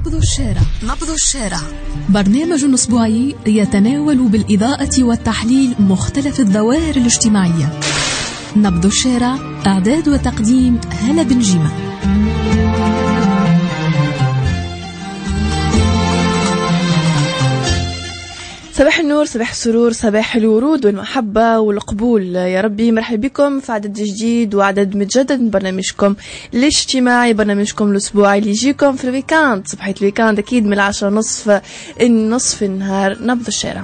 نبض الشارع برنامج أسبوعي يتناول بالإضاءة والتحليل مختلف الظواهر الاجتماعية. نبض الشارع، إعداد وتقديم هالة بن جيمة. صباح النور، صباح السرور، صباح الورود والمحبة والقبول. يا ربي مرحب بكم في عدد جديد وعدد متجدد من برنامجكم الاجتماعي، برنامجكم الأسبوعي اللي يجيكم في الويكاند، صباحية الويكاند أكيد من 10:30 النصف النهار. نبض الشارع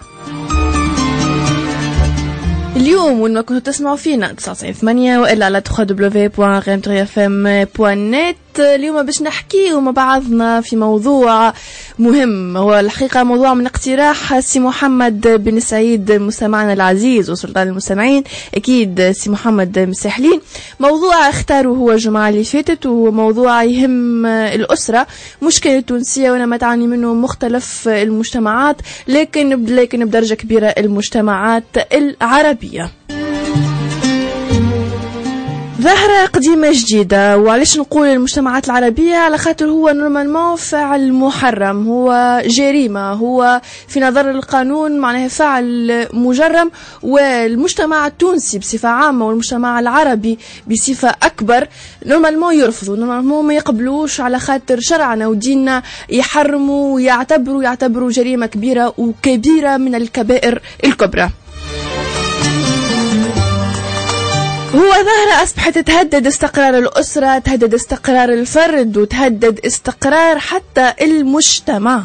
اليوم وين ما كنتوا تسمعوا فينا 99.8 وإلا على www.remtrfm.net. اليوم باش نحكي مع بعضنا في موضوع مهم، هو الحقيقة موضوع من اقتراح سي محمد بن سعيد مستمعنا العزيز وسلطان المستمعين، أكيد سي محمد مساحلين. موضوع اختاره هو الجمعة اللي فاتت، وهو موضوع يهم الأسرة، مشكلة تونسية وانا ما تعاني منه مختلف المجتمعات، لكن بدرجة كبيرة المجتمعات العربية. ظاهرة قديمة جديدة. وعليش نقول المجتمعات العربية؟ على خاطر هو نورمالمون فعل محرم، هو جريمة، هو في نظر القانون معناه فعل مجرم، والمجتمع التونسي بصفة عامة والمجتمع العربي بصفة أكبر نورمالمون يرفضوا، نورمالمون ما يقبلوش، على خاطر شرعنا وديننا يحرموا ويعتبروا جريمة كبيرة وكبيرة من الكبائر الكبرى. هو ظاهرة أصبحت تهدد استقرار الأسرة، تهدد استقرار الفرد، وتهدد استقرار حتى المجتمع.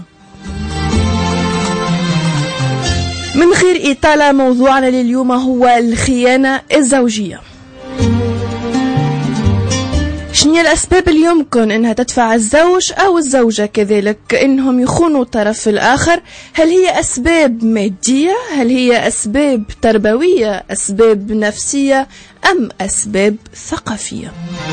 من غير إطالة، موضوعنا لليوم هو الخيانة الزوجية. شنية الأسباب اللي يمكن أنها تدفع الزوج أو الزوجة كذلك أنهم يخونوا الطرف الآخر؟ هل هي أسباب مادية؟ هل هي أسباب تربوية؟ أسباب نفسية؟ أم أسباب ثقافية؟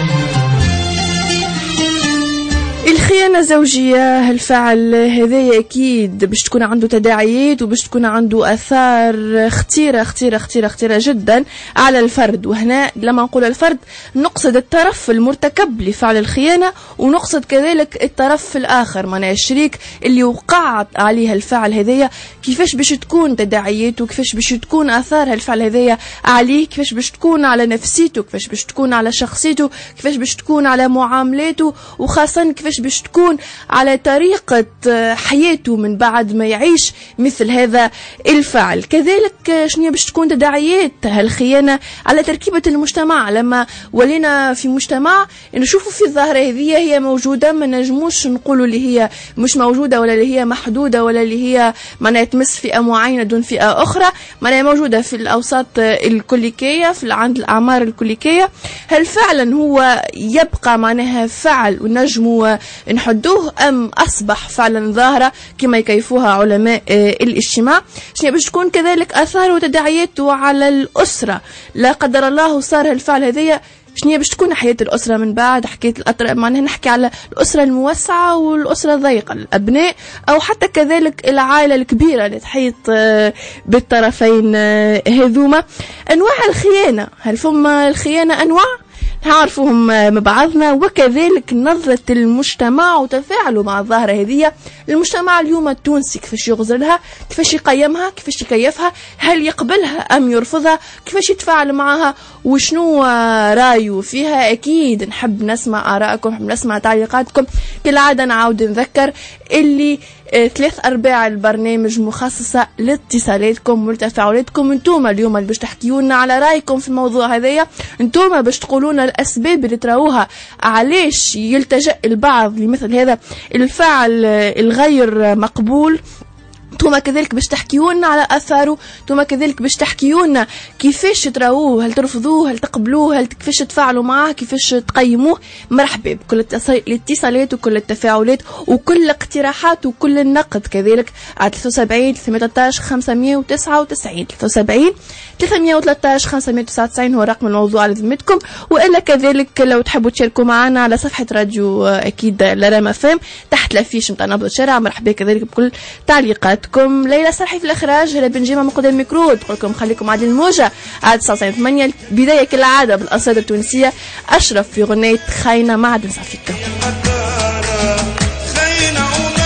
الخيانة الزوجية، هالفعل هذا أكيد باش تكون عنده تداعيات وباش تكون عنده آثار خطيرة خطيرة خطيرة خطيرة جدا على الفرد. وهنا لما نقول الفرد نقصد الطرف المرتكب لفعل الخيانة، ونقصد كذلك الطرف الآخر، معناه الشريك اللي وقعت عليه الفعل هذايا، كيفاش باش تكون تداعياته، كيفاش باش تكون آثار هالفعل هذايا عليه، كيفاش باش تكون على نفسيته، كيفاش باش تكون على شخصيته، كيفاش باش تكون على معاملاته، وخاصة كيفاش باش تكون على طريقة حياته من بعد ما يعيش مثل هذا الفعل. كذلك شنو باش تكون تداعيات هالخيانة على تركيبة المجتمع. لما ولينا في مجتمع نشوفوا في الظاهرة هذه هي موجودة، ما نجموش نقولوا اللي هي مش موجودة ولا اللي هي محدودة ولا اللي هي معناها تمس فئة معينة دون فئة أخرى، معناها موجودة في الأوساط الكليكية، في عند الأعمار الكليكية. هل فعلا هو يبقى معناها فعل ونجموا نحدوه، أم أصبح فعلا ظاهرة كما يكيفوها علماء الاجتماع؟ شنو باش تكون كذلك آثار وتداعياته على الأسرة؟ لا قدر الله صار هالفعل هذية، شنو باش تكون حياة الأسرة من بعد؟ حكيت معناها نحكي على الأسرة الموسعة والأسرة الضيقة، الأبناء أو حتى كذلك العائلة الكبيرة اللي تحيط بالطرفين هذوما. أنواع الخيانة، هل فما الخيانة أنواع نعرفوهم مع بعضنا، وكذلك نظرة المجتمع وتفاعله مع الظاهرة هذه. المجتمع اليوم التونسي كيفاش يغزلها، كيفاش يقيمها، كيفاش يكيفها، هل يقبلها أم يرفضها، كيفاش يتفاعل معها، وشنو رايه فيها؟ أكيد نحب نسمع آرائكم، نحب نسمع تعليقاتكم. كالعادة نعاود نذكر اللي 3/4 البرنامج مخصصة لاتصالاتكم والتفاعلاتكم. انتوما اليوم اللي باش تحكيونا على رأيكم في الموضوع هذايا، انتوما باش تقولونا الأسباب اللي تراوها علاش يلتجأ البعض لمثل هذا الفعل الغير مقبول. انتوما كذلك باش تحكيونا على اثاره، انتوما كذلك باش تحكيونا كيفاش تراوه، هل ترفضوه، هل تقبلوه، هل كيفاش تفاعلوا معاه، كيفاش تقيموه. مرحبا بكل الاتصالات وكل التفاعلات وكل الاقتراحات وكل النقد كذلك على 73 313 599 73 313 599 هو رقم الموضوع على ذمتكم. والا كذلك لو تحبوا تشاركوا معنا على صفحه راديو اكيد لرام فام تحت الافيش نتاع نبض الشارع. مرحبا كذلك بكل تعليقات. ليلى صرحي في الإخراج، هلا بن جيمة من قدام الميكرو. تقول لكم خليكم عاد الموجة عاد 9:08. بداية كالعادة بالأصالة التونسية، أشرف في غنية خاينة مع عدن صافيكا.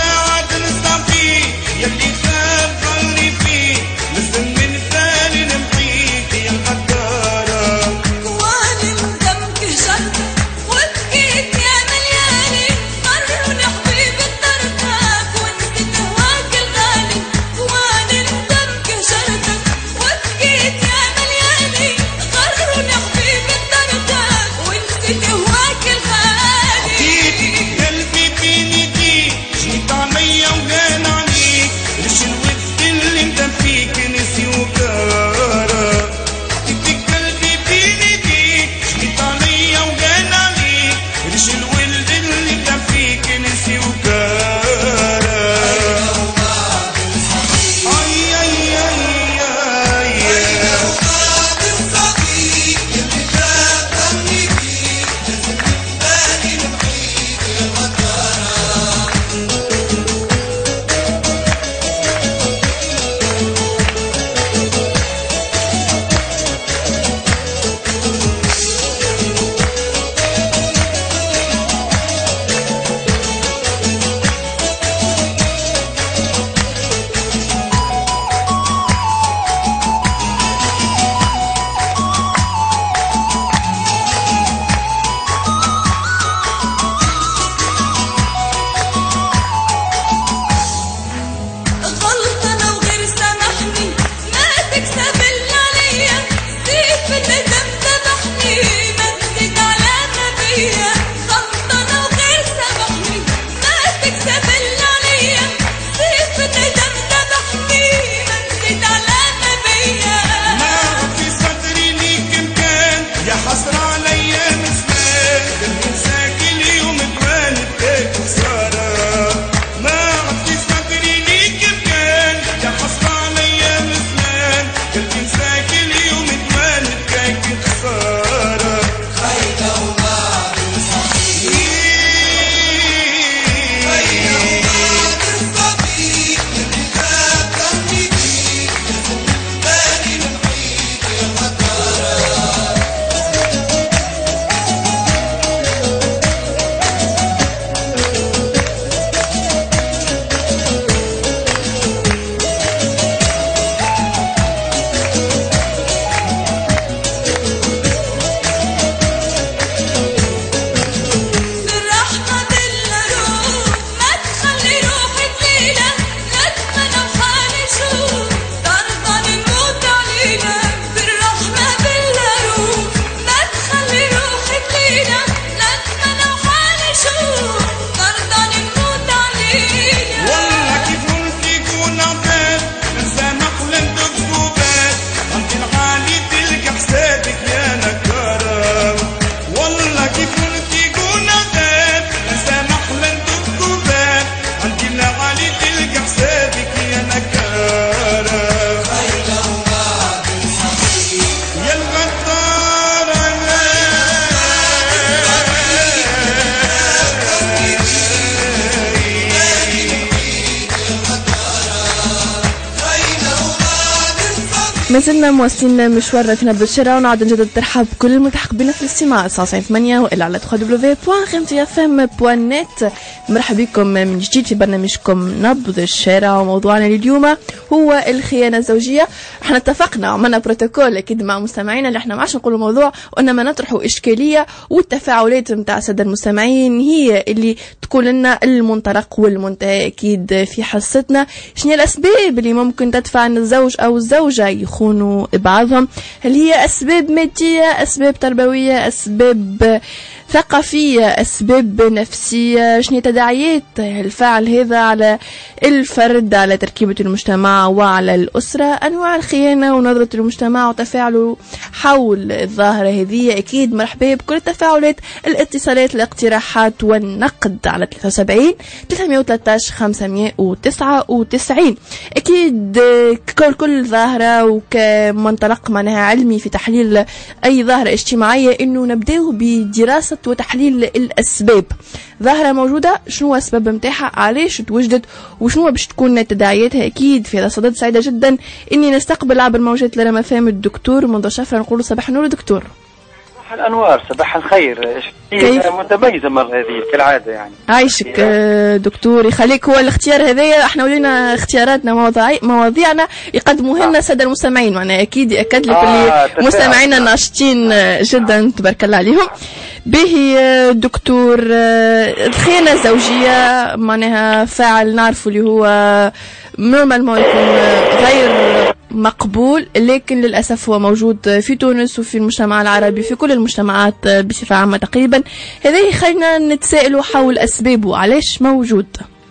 مازلنا مواصلين مشوارنا في نبض الشارع، ونعود نجدد ترحب بكل الملتحق بنا في الاستماع 99.8 والا على www.rmtfm.net. مرحبا بكم من جديد في برنامجكم نبض الشارع، وموضوعنا اليوم هو الخيانة الزوجية. احنا اتفقنا وعملنا بروتوكول اكيد مع مستمعينا اللي احنا ما عادش نقولوا موضوع وانما نطرحوا اشكالية، والتفاعلات نتاع السادة المستمعين هي اللي تكون لنا المنطلق والمنتهى اكيد في حصتنا. شنو الاسباب اللي ممكن تدفع ان الزوج او الزوجة يخونوا بعضهم؟ هل هي أسباب مادية، أسباب تربوية، أسباب ثقافية، أسباب نفسية؟ شنو تداعيات الفعل هذا على الفرد، على تركيبة المجتمع وعلى الأسرة؟ أنواع الخيانة ونظرة المجتمع وتفاعله حول الظاهرة هذه. أكيد مرحبا بكل التفاعلات، الاتصالات، الاقتراحات والنقد على 73 313 599. أكيد كل ظاهرة وكمنطلق معناها علمي في تحليل أي ظاهرة اجتماعية إنه نبدأه بدراسة وتحليل الأسباب. ظاهرة موجودة، شنو أسباب متاحة، علاش توجدت، وشنو باش تكون تداعياتها؟ أكيد في هذا الصدد سعيدة جدا إني نستقبل عبر موجات لرما فهم الدكتور منذ شفرة. نقول صباح النور دكتور. صباح الأنوار، صباح الخير. متميزة مرة هذه كالعادة يعني. عايشك دكتور، يخليك. هو الاختيار هذايا احنا ولينا اختياراتنا مواضيعنا يقدموها لنا السادة المستمعين، وانا اكيد يأكد لك اللي مستمعينا ناشطين جدا تبارك الله عليهم. به دكتور، الخيانة الزوجية معناها فاعل نعرفه اللي هو نورمالمون يكون غير مقبول، لكن للأسف هو موجود في تونس وفي المجتمع العربي، في كل المجتمعات بصفة عامة تقريبا. هذا يخلينا نتسائلوا حول أسبابه، علاش موجود؟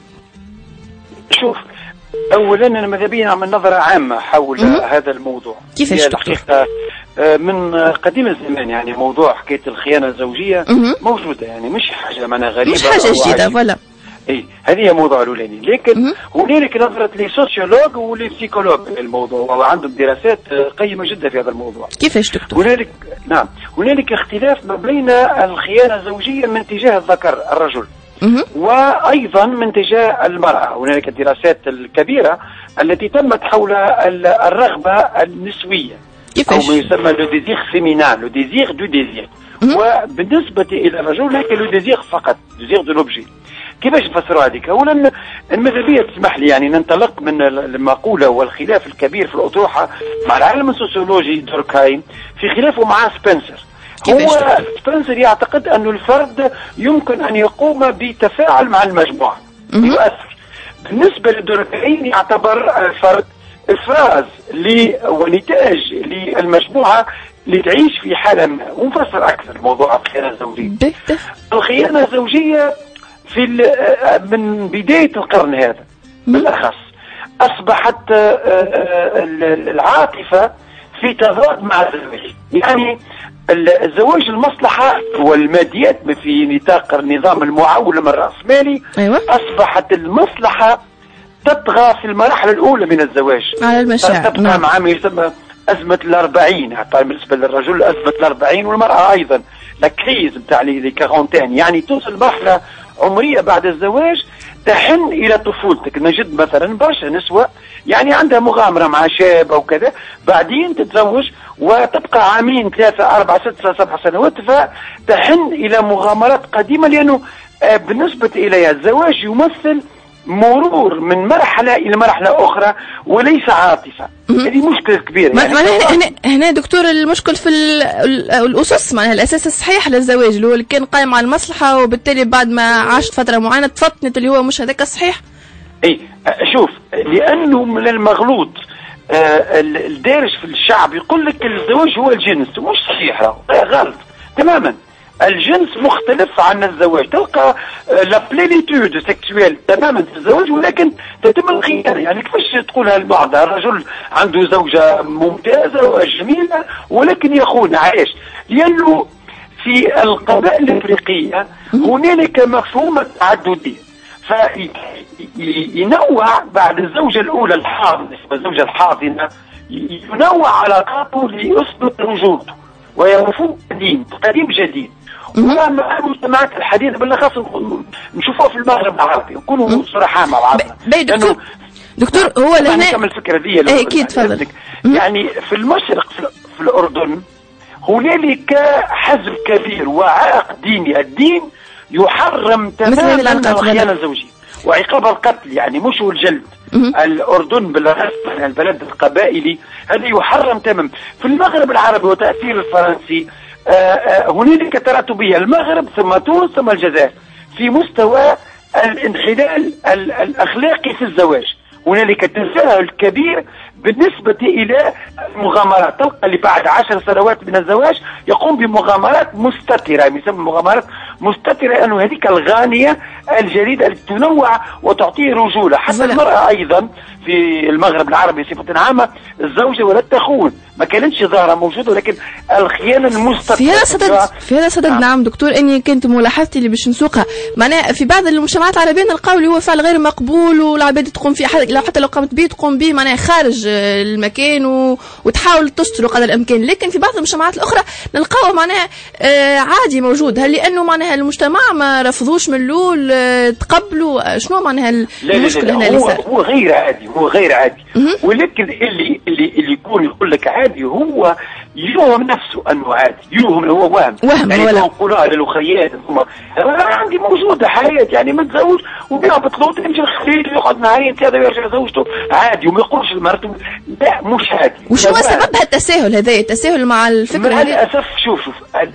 شوف، أولا أنا ماذا بيا نعمل نظرة عامة حول هذا الموضوع. كيفاش الحقيقة من قديم الزمان يعني موضوع حكاية الخيانة الزوجية موجودة، يعني مش حاجة معناها غريبة، مش حاجة جديدة ولا اي. هذه موضوع الاولاني، لكن هنالك نظرة لسوسيولوج ولبسيكولوج الموضوع، وعندهم دراسات قيمة جدا في هذا الموضوع. كيفاش دكتور؟ هنالك اختلاف ما بين الخيانة الزوجية من تجاه الذكر الرجل وايضا من تجاه المرأة. هنالك الدراسات الكبيرة التي تمت حول الرغبة النسوية او ما يسمى لو ديزير فيمينال، لو ديزير دو ديزير، وبالنسبة الى الرجل هيك لو ديزير فقط، ديزير دو لوبجي. كيفاش نفسروا هذيك؟ اولا المذهبيه تسمح لي يعني ننطلق من المقوله والخلاف الكبير في الاطروحه مع العالم السوسيولوجي دوركهايم في خلافه مع سبنسر. هو سبنسر يعتقد أن الفرد يمكن أن يقوم بتفاعل مع المجموعة يؤثر. بالنسبة لدوركهايم يعتبر الفرد إفراز ونتاج للمجموعة لتعيش في حالة ما. ونفسر أكثر موضوع الخيانة الزوجية. الخيانة الزوجية من بداية القرن هذا بالأخص أصبحت العاطفة في تضاد مع الزواج. يعني الزواج المصلحة والماديات في نطاق النظام المعولم الرأسمالي. أيوة. أصبحت المصلحة تطغى في المراحل الأولى من الزواج على المشاعر. تبقى مع ما يسمى أزمة ال40، حتى بالنسبة للرجل أزمة ال40 والمرأة أيضا الكريز بتاع لي كارونتين. يعني توصل مرحلة عمرية بعد الزواج تحن إلى طفولتك. نجد مثلا برشا نسوة يعني عندها مغامرة مع شاب أو كذا، بعدين تتزوج وتبقى عامين 3 4 6 7 سنوات فتحن إلى مغامرات قديمة، لأنه بالنسبة إليها الزواج يمثل مرور من مرحلة إلى مرحلة أخرى وليس عاطفة. هذه مشكلة كبيرة. يعني هنا دكتور المشكل في الأسس، معناها الأساس الصحيح للزواج اللي كان قائم على المصلحة، وبالتالي بعد ما عاشت فترة معينة تفطنت اللي هو مش هذاك الصحيح. اي شوف، لأنه من المغلوط الدارج في الشعب يقول لك الزواج هو الجنس، مش صحيح، غلط تماما. الجنس مختلف عن الزواج. تلقى لا بلينيتود سيكسويل تماما في الزواج، ولكن تتم الخيانة. يعني كيفاش تقولها البعض؟ الرجل عنده زوجة ممتازة وجميلة ولكن يخون. عايش لأنه في القبائل الأفريقية هنالك مفهوم التعددية، فينوع بعد الزوجة الأولى الحاضنة، الزوجة الحاضنة ينوع علاقاته ليثبت رجولته، وهي مفهوم قديم جديد. ومع المجتمعات الحديثة بالأخص نشوفوها في المغرب العربي، نكونوا صراحة مع بعضنا. دكتور هو لهنا نكمل الفكرة دي. أكيد تفضل. يعني في المشرق في الأردن هنالك حزب كبير وعائق ديني. الدين يحرم تماما الخيانة الزوجية وعقاب القتل، يعني مش الجلد. الأردن بالرسم البلد القبائلي هذا يحرم تماما. في المغرب العربي وتأثير الفرنسي هنالك تراتبية، المغرب ثم تونس ثم الجزائر في مستوى الانحلال الأخلاقي في الزواج. هنالك تساهل كبير بالنسبة إلى المغامرات. تلقى اللي بعد 10 سنوات من الزواج يقوم بمغامرات مستترة، يسمى مغامرات مستترة، أنه هذيك الغانية الجديدة التي تنوع وتعطيه رجولة. حتى المرأة أيضا في المغرب العربي صفة عامة الزوجة ولا تخون، ما كانتش ظاهرة موجودة، ولكن الخيانة المستترة في هذا صدد. نعم دكتور، اني كنت ملاحظتي اللي باش نسوقها معناها في بعض المجتمعات العربية نلقاو اللي هو فعل غير مقبول، والعباد تقوم فيه حتى لو قامت به تقوم به معناها خارج المكان وتحاول تستر قدر الامكان. لكن في بعض المجتمعات الاخرى نلقاو معناها عادي موجود. هل لانه معناها المجتمع ما رفضوش من الاول تقبلوا؟ شنو معناها المشكله هنا؟ هو غير عادي، هو غير عادي. ولكن اللي يكون يقول لك عادي هو يوهم نفسه انه عادي، يوهم هو وهم يعني يقولها للاخريات انا عندي موجوده حياه، يعني متزوج وبيهبط له يمشي الخليل يقعد نهارين ثلاثه ويرجع زوجته عادي وما يقولش لمرته لا مش عادي. وشو سبب هالتساهل هذا؟ التساهل مع الفكره مع الاسف. شوف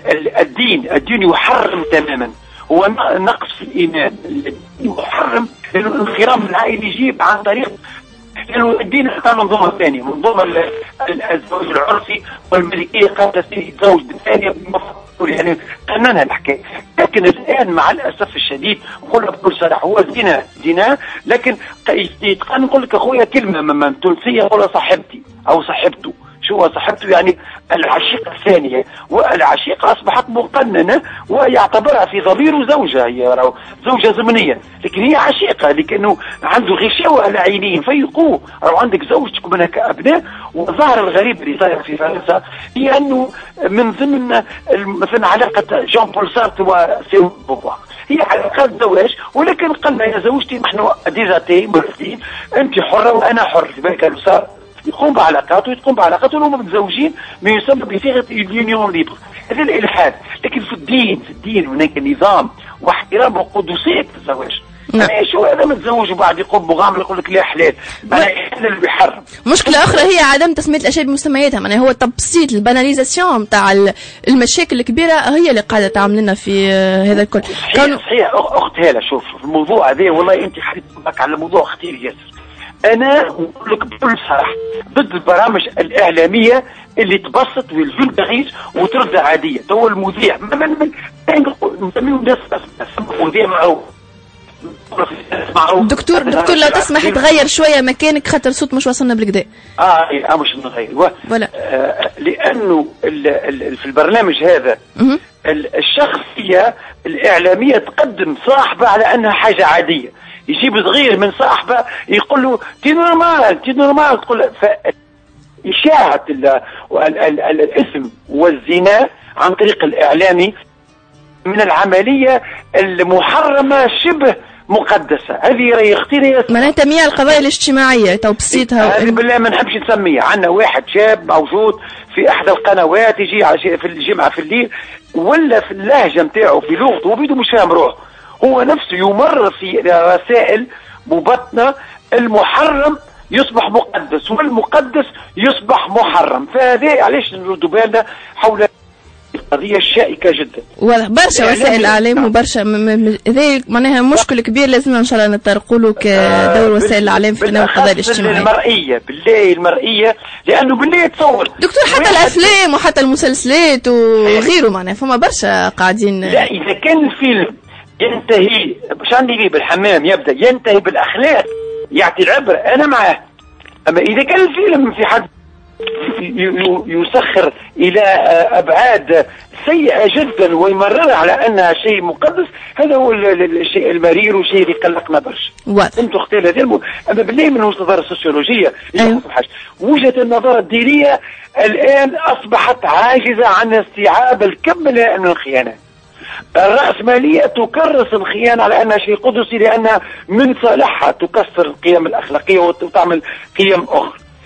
الدين يحرم تماما، هو نقص في الايمان. يحرم لانه الانخرام العائلي يجيب عن طريق لأنه الدين اختار منظومة ثانية، منظومة الزواج العرفي والملكية قبل الزوج الثانية يعني قننها الحكاية. لكن الآن مع الأسف الشديد نقولها بكل صراحة هو زنا. لكن نقول لك أخويا كلمة من تونسية يقولها صاحبتي أو صاحبته. شو هو صاحبته؟ يعني العشيقة الثانية، والعشيقة أصبحت مقننة ويعتبرها في ضميره زوجة، هي زوجة زمنية، لكن هي عشيقة لكنه عنده غشاوة العينين فيقوه. أو عندك زوجتك منها كأبناء. وظهر الغريب اللي صار في فرنسا هي أنه من ضمن مثلا علاقة جون بول سارتر وسيون بوفوار هي علاقات زواج، ولكن قلنا يا زوجتي نحن ديزاتي مرتين، أنت حرة وأنا حر. لذلك صار يقوم بعلاقاته ويقوم بعلاقاته وهم متزوجين ما يسمى بصيغه اليونيون ليبر. هذا الالحاد. لكن في الدين هناك نظام واحترام وقدسيه الزواج. يعني شو هذا متزوج وبعد يقوم مغامره يقول لك لا حلال، هذا اللي بيحرم. مشكله اخرى هي عدم تسميه الاشياء بمسمياتها، معناها هو تبسيط الباناليزاسيون تاع المشاكل الكبيره هي اللي قاعده تعمل لنا في هذا الكل. صحيح اخت هاله. شوف الموضوع هذا والله انت حكيت على موضوع خطير ياسر. أنا أقول لك بكل صراحة ضد البرامج الإعلامية اللي تبسط والفلتغيز وترد عادية. هو المذيع نسميه الناس مذيع معروف. دكتور لا تسمح تغير شوية مكانك خاطر الصوت مش وصلنا بالكدا. مش نغير لأنه في البرنامج هذا الشخصية الإعلامية تقدم صاحبة على أنها حاجة عادية. يجيب صغير من صاحبه يقول له تي نورمال تقول له. فإشاعة الاسم والزنا عن طريق الإعلامي من العملية المحرمة شبه مقدسة. هذه راهي اختيار معناتها تمييع القضايا الاجتماعية توبسيطها. هذه بالله ما نحبش نسميها. عندنا واحد شاب موجود في احدى القنوات يجي في الجمعة في الليل ولا في اللهجة نتاعو في لغته وبيدو مش فاهم روح، هو نفسه يمرر في رسائل مبطنة المحرم يصبح مقدس والمقدس يصبح محرم. فهذا علاش نردوا بالنا حول قضية شائكة جدا. برشا وسائل الإعلام وبرشا هذا معناها مشكل كبير لازمنا إن شاء الله نتطرقوا له كدور وسائل الإعلام في تناول القضايا الاجتماعية. المرئية لأنه بالله تصور دكتور حتى الأفلام وحتى المسلسلات وغيره معناها فما برشا قاعدين. لا إذا كان الفيلم ينتهي مش عندي ليه بالحمام يبدأ ينتهي بالأخلاق يعطي العبرة أنا معاه. أما إذا كان الفيلم في حد يسخر إلى أبعاد سيئة جدا ويمرر على أنها شيء مقدس، هذا هو الشيء المرير والشيء اللي قلقنا برشا. أنتم اختار هذا أما بالله من وجهة النظر السوسيولوجية وجهة النظر الدينية الآن أصبحت عاجزة عن استيعاب الكم من الخيانات. الرأسمالية تكرس الخيانة على أنها شيء قدسي لأنها من صالحها تكسر القيم الأخلاقية وتعمل قيم أخرى.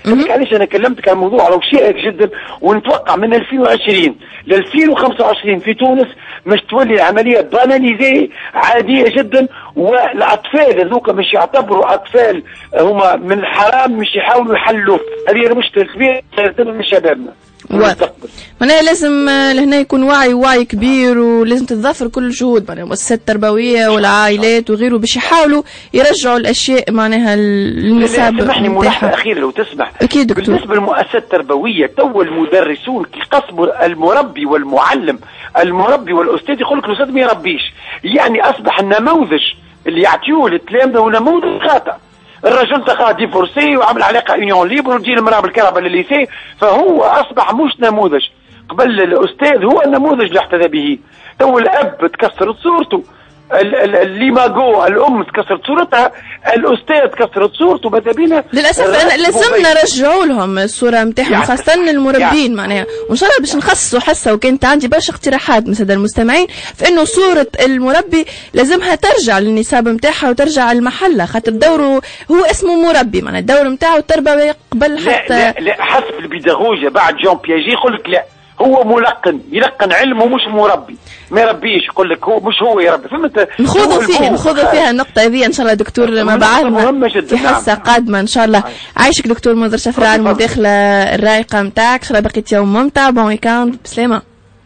علاش انا كلمتك عن موضوع لو شائك جدا، ونتوقع من 2020 ل 2025 في تونس مش تولي العمليه باناليزي عاديه جدا، والاطفال هذوك مش يعتبروا اطفال، هما من الحرام مش يحاولوا يحلوا. هذه المشكله كبيره من شبابنا. معناها لازم لهنا يكون وعي كبير، ولازم تتضافر كل الجهود، معناها المؤسسات التربويه والعائلات وغيره باش يحاولوا يرجعوا الاشياء معناها النساب. سامحني ملاحظه اخيره لو تسمح. اكيد دكتور. بالنسبه للمؤسسات التربويه تو المدرسون كي قسموا المربي والمعلم، المربي والاستاذ يقول لك الاستاذ ما يربيش، يعني اصبح النموذج اللي يعطيوه للتلامذه هو نموذج خاطئ. الرجل تقع ديفورسي وعمل علاقه يونيون ليبر وتجي المراه بالكهرباء للليسي، فهو اصبح مش نموذج. قبل الاستاذ هو النموذج اللي احتذى به. تو الاب تكسرت صورته، الليماغو الام تكسرت صورتها، الاستاذ تكسرت صورته. ماذا بينا للاسف لازمنا نرجعوا لهم الصوره نتاعهم، خاصه المربين معناها. وان شاء الله باش نخصصوا حصه، وكانت عندي برشا اقتراحات من الساده المستمعين في انه صوره المربي لازمها ترجع للنساب نتاعها وترجع لمحلها، خاطر دوره هو اسمه مربي، معناها الدور نتاعو التربوي قبل حتى لا حسب البيداغوجيا بعد جون بياجي يقول لك لا، هو ملقن يلقن علمه مش مربي، ما يربيش، يقول لك هو مش هو يربي. فهمت؟ نخوضوا فيها النقطة هذه إن شاء الله دكتور مع بعضنا في حصة قادمة إن شاء الله. عايشك دكتور منذر شفراء على المداخلة الرائقة متاعك. إن شاء الله بقيت يوم ممتع. بون ويكاند. بسلامة.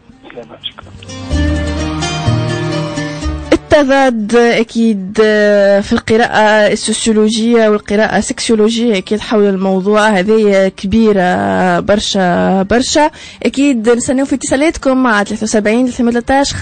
التضاد أكيد في القراءة السوسيولوجية والقراءة السكسيولوجية أكيد حول الموضوع هذه كبيرة برشا. أكيد نستناو في اتصالاتكم مع 73 13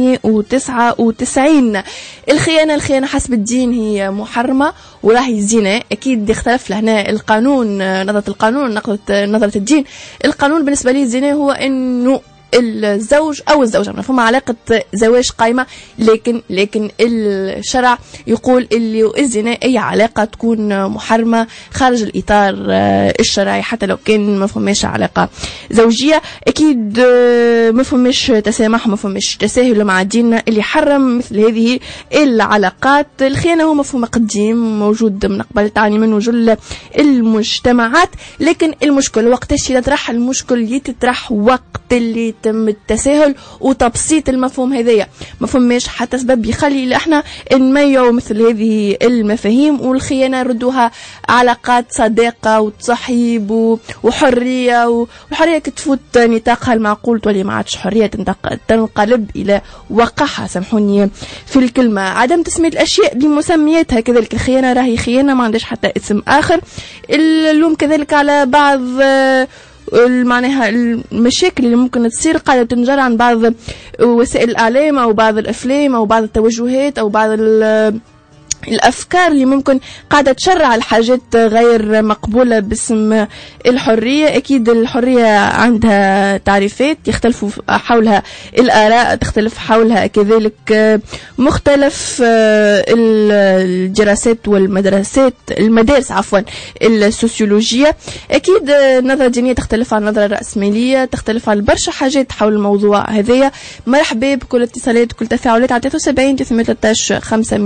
599. الخيانة حسب الدين هي محرمة، وراهي الزنا أكيد يختلف لهنا القانون، نظرة القانون نظرة الدين. القانون بالنسبة لي الزنا هو إنه الزوج او الزوجه فما علاقه زواج قائمه، لكن الشرع يقول اللي الزنا اي علاقه تكون محرمه خارج الاطار الشرعي، حتى لو كان ما فماش علاقه زوجيه. اكيد ما فماش تسامح وما فماش تساهل مع ديننا اللي حرم مثل هذه العلاقات. الخيانه هو مفهوم قديم موجود من قبل، تعاني منه جل المجتمعات، لكن المشكل وقتاش يطرح المشكل يتطرح وقت اللي يتم التساهل وتبسيط المفهوم هذايا. ما فماش حتى سبب يخلي احنا نميعوا مثل هذه المفاهيم، والخيانه ردوها علاقات صداقه وتصحيب وحريه، والحريه كتفوت نطاقها المعقول تولي ما عادش حريه، تنقلب الى وقحه. سامحوني في الكلمه. عدم تسميه الاشياء بمسمياتها، كذلك الخيانه راهي خيانه ما عندهاش حتى اسم اخر. اللوم كذلك على بعض معناها المشاكل اللي ممكن تصير قاعدة تنجر عن بعض وسائل الإعلام أو بعض الأفلام أو بعض التوجهات أو بعض الأفكار اللي ممكن قاعدة تشرع الحاجات غير مقبولة باسم الحرية. أكيد الحرية عندها تعريفات يختلفوا حولها الآراء، تختلف حولها كذلك مختلف الدراسات المدارس السوسيولوجية. أكيد النظرة الدينية تختلف عن النظرة الرأسمالية، تختلف عن برشا حاجات حول الموضوع هذايا. مرحبا بكل اتصالات وكل تفاعلات على 73 13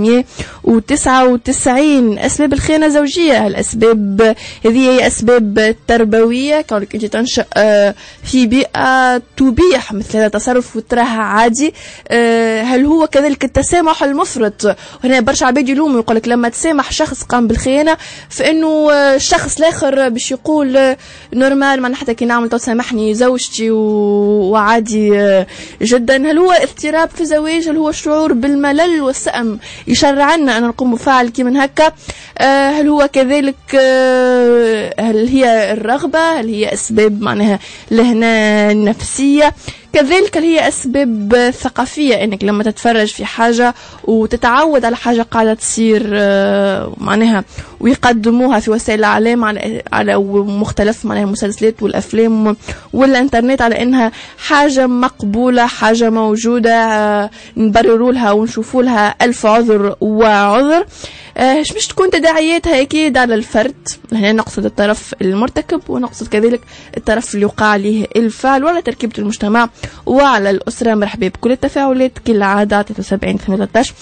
599. أسباب الخيانة الزوجية، الأسباب هذه هي أسباب تربوية، كونك أنت تنشأ في بيئة تبيح مثل هذا التصرف وتراها عادي. هل هو كذلك التسامح المفرط؟ هنا برشا عباد يلوموا يقول لك لما تسامح شخص قام بالخيانة فإنه الشخص الآخر باش يقول نورمال، ما حتى كي نعمل تسامحني زوجتي وعادي جدا. هل هو اضطراب في الزواج؟ هل هو شعور بالملل والسأم يشرع لنا أن نقوم بفعل كي من هكا؟ هل هو كذلك هل هي الرغبة؟ هل هي أسباب معناها لهنا نفسية؟ كذلك هي أسباب ثقافية، إنك لما تتفرج في حاجة وتتعود على حاجة قاعدة تصير معناها ويقدموها في وسائل الإعلام على مختلف معناها المسلسلات والأفلام والإنترنت على إنها حاجة مقبولة، حاجة موجودة، نبرروا لها ونشوفوا لها ألف عذر وعذر. باش تكون تداعياتها أكيد على الفرد. هنا نقصد الطرف المرتكب ونقصد كذلك الطرف اللي وقع عليه الفعل، وعلى تركيبة المجتمع وعلى الأسرة. مرحبا بكل التفاعلات كالعادة 73 13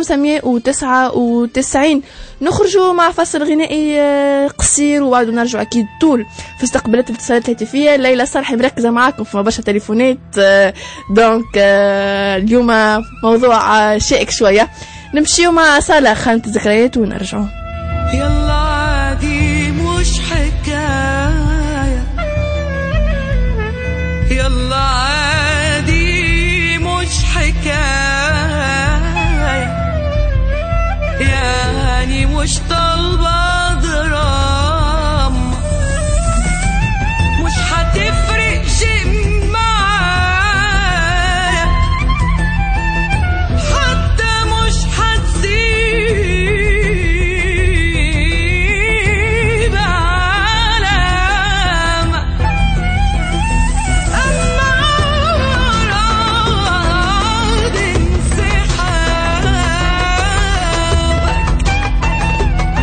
599. نخرجوا مع فصل غنائي قصير وبعد نرجع أكيد طول في استقبالات الاتصالات الهاتفية. ليلى صرحي مركزة معاكم في برشا تليفونات، دونك اليوم موضوع شائك شوية. نمشيو مع صالة خانة الذكريات ونرجعوا. يلا عادي مش حكاية، يلا عادي مش حكاية، يعني مش طالبة درام، مش هتفرق شيء معايا، حتى مش هتسيب علامة، أما أراد انسحابك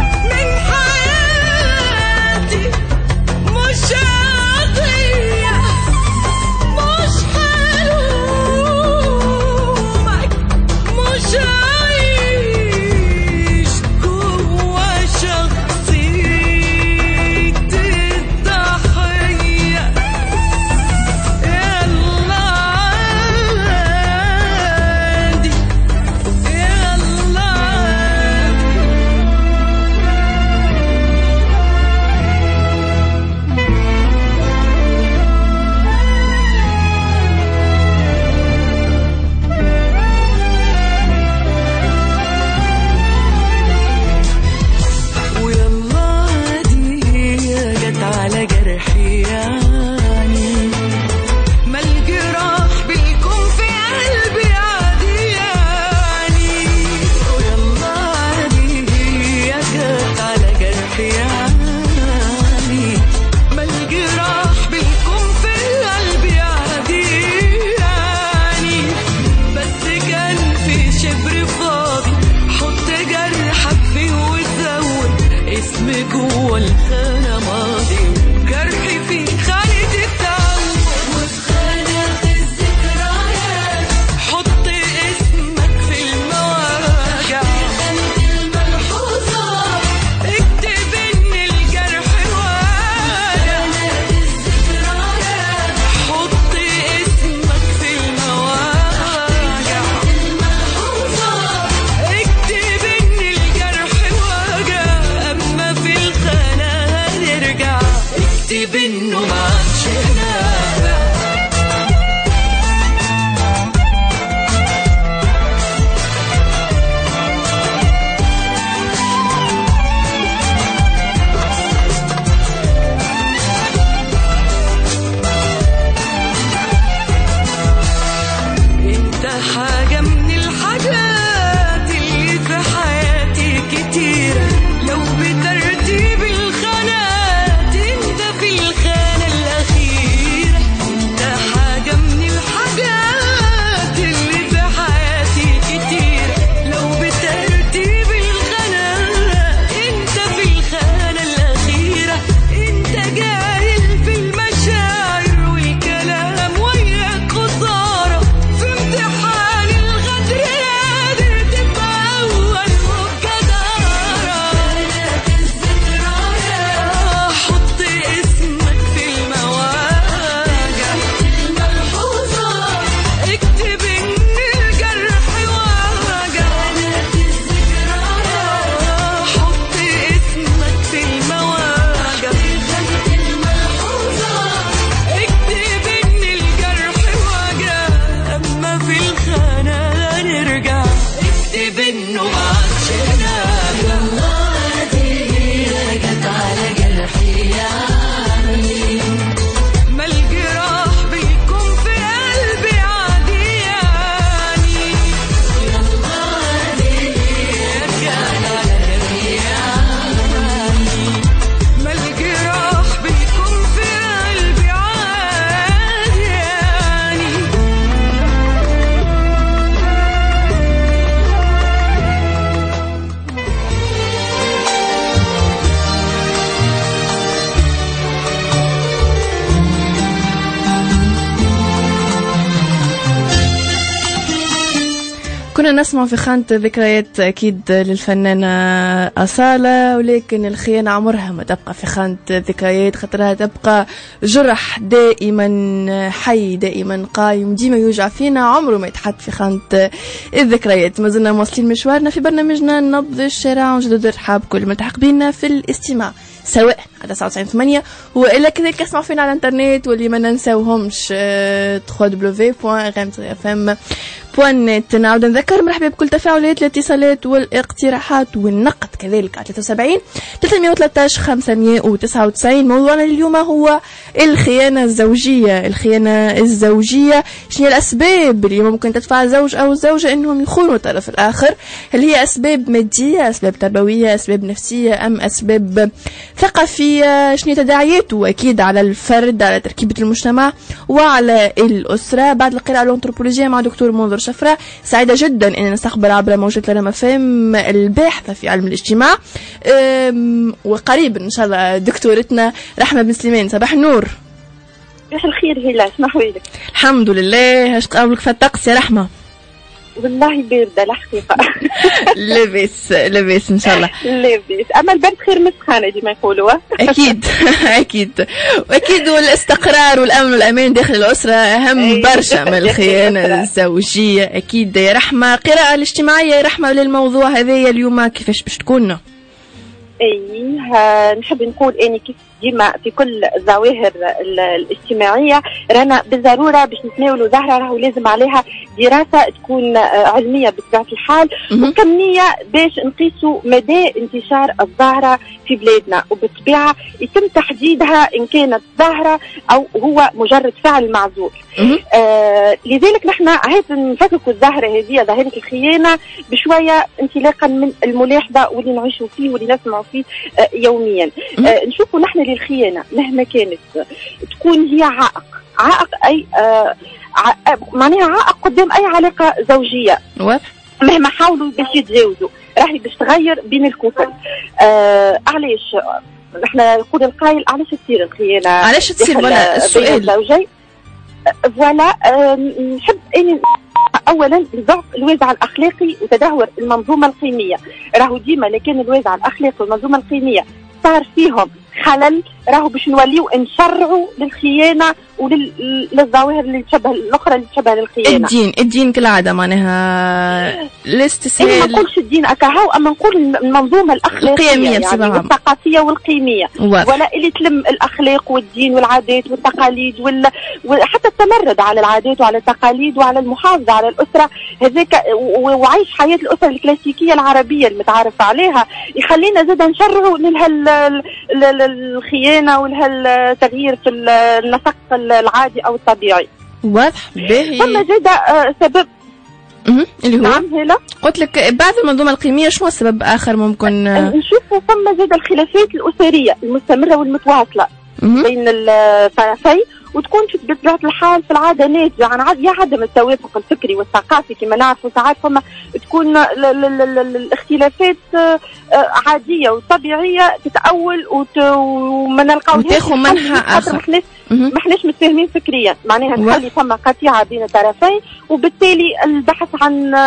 كنا نسمع في خانة ذكريات أكيد للفنانة أصالة، ولكن الخيانة عمرها ما تبقى في خانة ذكريات، خاطرها تبقى جرح دائما حي، دائما قايم، ديما يوجع فينا، عمره ما يتحط في خانة الذكريات. ما زلنا مواصلين مشوارنا في برنامجنا نبض الشارع، ونجدد رحاب كل ملتحق بينا في الاستماع سواء على 99.8 وإلا كذلك اسمعوا فينا على الانترنت، واللي ما ننساوهمش www.rmtfm.net. نعود نذكر مرحبا بكل تفاعلات الاتصالات والاقتراحات والنقد كذلك على 73 313 599. موضوعنا اليوم هو الخيانة الزوجية. الخيانة الزوجية شنو الأسباب اللي ممكن تدفع الزوج أو الزوجة إنهم يخونوا الطرف الآخر؟ هل هي أسباب مادية، أسباب تربوية، أسباب نفسية، أم أسباب ثقافية؟ شنو تداعياته أكيد على الفرد، على تركيبة المجتمع وعلى الأسرة؟ بعد القراءة الأنثروبولوجية مع دكتور منذر شفرة. سعيدة جدا أن نستقبل عبر موجة ريم اف ام الباحثة في علم الاجتماع، وقريبا إن شاء الله دكتورتنا رحمة بن سليمان. صباح النور. صباح الخير. هلا شنو أحوالك؟ الحمد لله. اش تقابلك في الطقس يا رحمة؟ والله باردة الحقيقة. لبس إن شاء الله. لبس، أما البرد خير من السخانة دي ما يقولوا. أكيد أكيد وأكيد، والاستقرار والأمن والأمان داخل الأسرة أهم برشا من الخيانة الزوجية. أكيد يا رحمة. قراءة الاجتماعية يا رحمة للموضوع هذا اليوم كيفاش باش تكون؟ نحب نقول اني كيف ديما في كل الظواهر الاجتماعيه رانا بالضروره باش نتناولوا ظاهره راهو لازم عليها دراسه تكون علميه بطبيعه الحال وكميه باش نقيسوا مدى انتشار الظاهره في بلادنا، وبالطبيعه يتم تحديدها ان كانت ظاهره او هو مجرد فعل معزول. لذلك نحن عايز نفككوا الظاهره هذه، ظاهره الخيانه، بشويه انطلاقا من الملاحظه واللي نعيشوا فيه واللي نسمعوا فيه يوميا. نشوفوا نحن للخيانه مهما كانت تكون هي عائق اي معناها عائق قدام اي علاقه زوجيه مهما حاولوا باش يتجاوزوا، راهي باش تغير بين الكفل. علاش احنا نقول القائل علاش تصير الخيانه؟ علاش تصير ولا السؤال الزوجي؟ فوالا نحب اني اولا ضعف الوازع الاخلاقي وتدهور المنظومه القيميه. راهو ديما لكن الوازع الاخلاقي والمنظومه القيميه صار فيهم خلل، راهو باش نوليو نشرعوا للخيانه وللظواهر اللي تشبه الاخرى اللي تشبه للخيانه. الدين كالعاده معناها الاستسهال. ما نقولش الدين اكاهو، اما نقول المنظومه الاخلاقيه يعني الثقافيه والقيميه، ولا اللي تلم الاخلاق والدين والعادات والتقاليد وحتى التمرد على العادات وعلى التقاليد وعلى المحافظه على الاسره هذاك وعيش حياه الاسره الكلاسيكيه العربيه المتعارف عليها، يخلينا زاد نشرعوا للخيانه ولهالتغيير في النسق العادي او الطبيعي. واضح باهي. ثم زاد سبب اللي هو نعم هلا قلت لك بعد المنظومه القيميه شو السبب اخر ممكن نشوفوا؟ ثم زاد الخلافات الاسريه المستمره والمتواصله بين الطرفين، وتكون في بطبيعه الحال في العاده ناتجه عن عدم التوافق الفكري والثقافي. كما نعرفوا ساعات فما تكون الاختلافات عاديه وطبيعيه تتاول وما نلقاوش وتاخذ منها اخر. ما احناش متفاهمين فكريا، معناها نخلي فما قطيعه بين الطرفين، وبالتالي البحث عن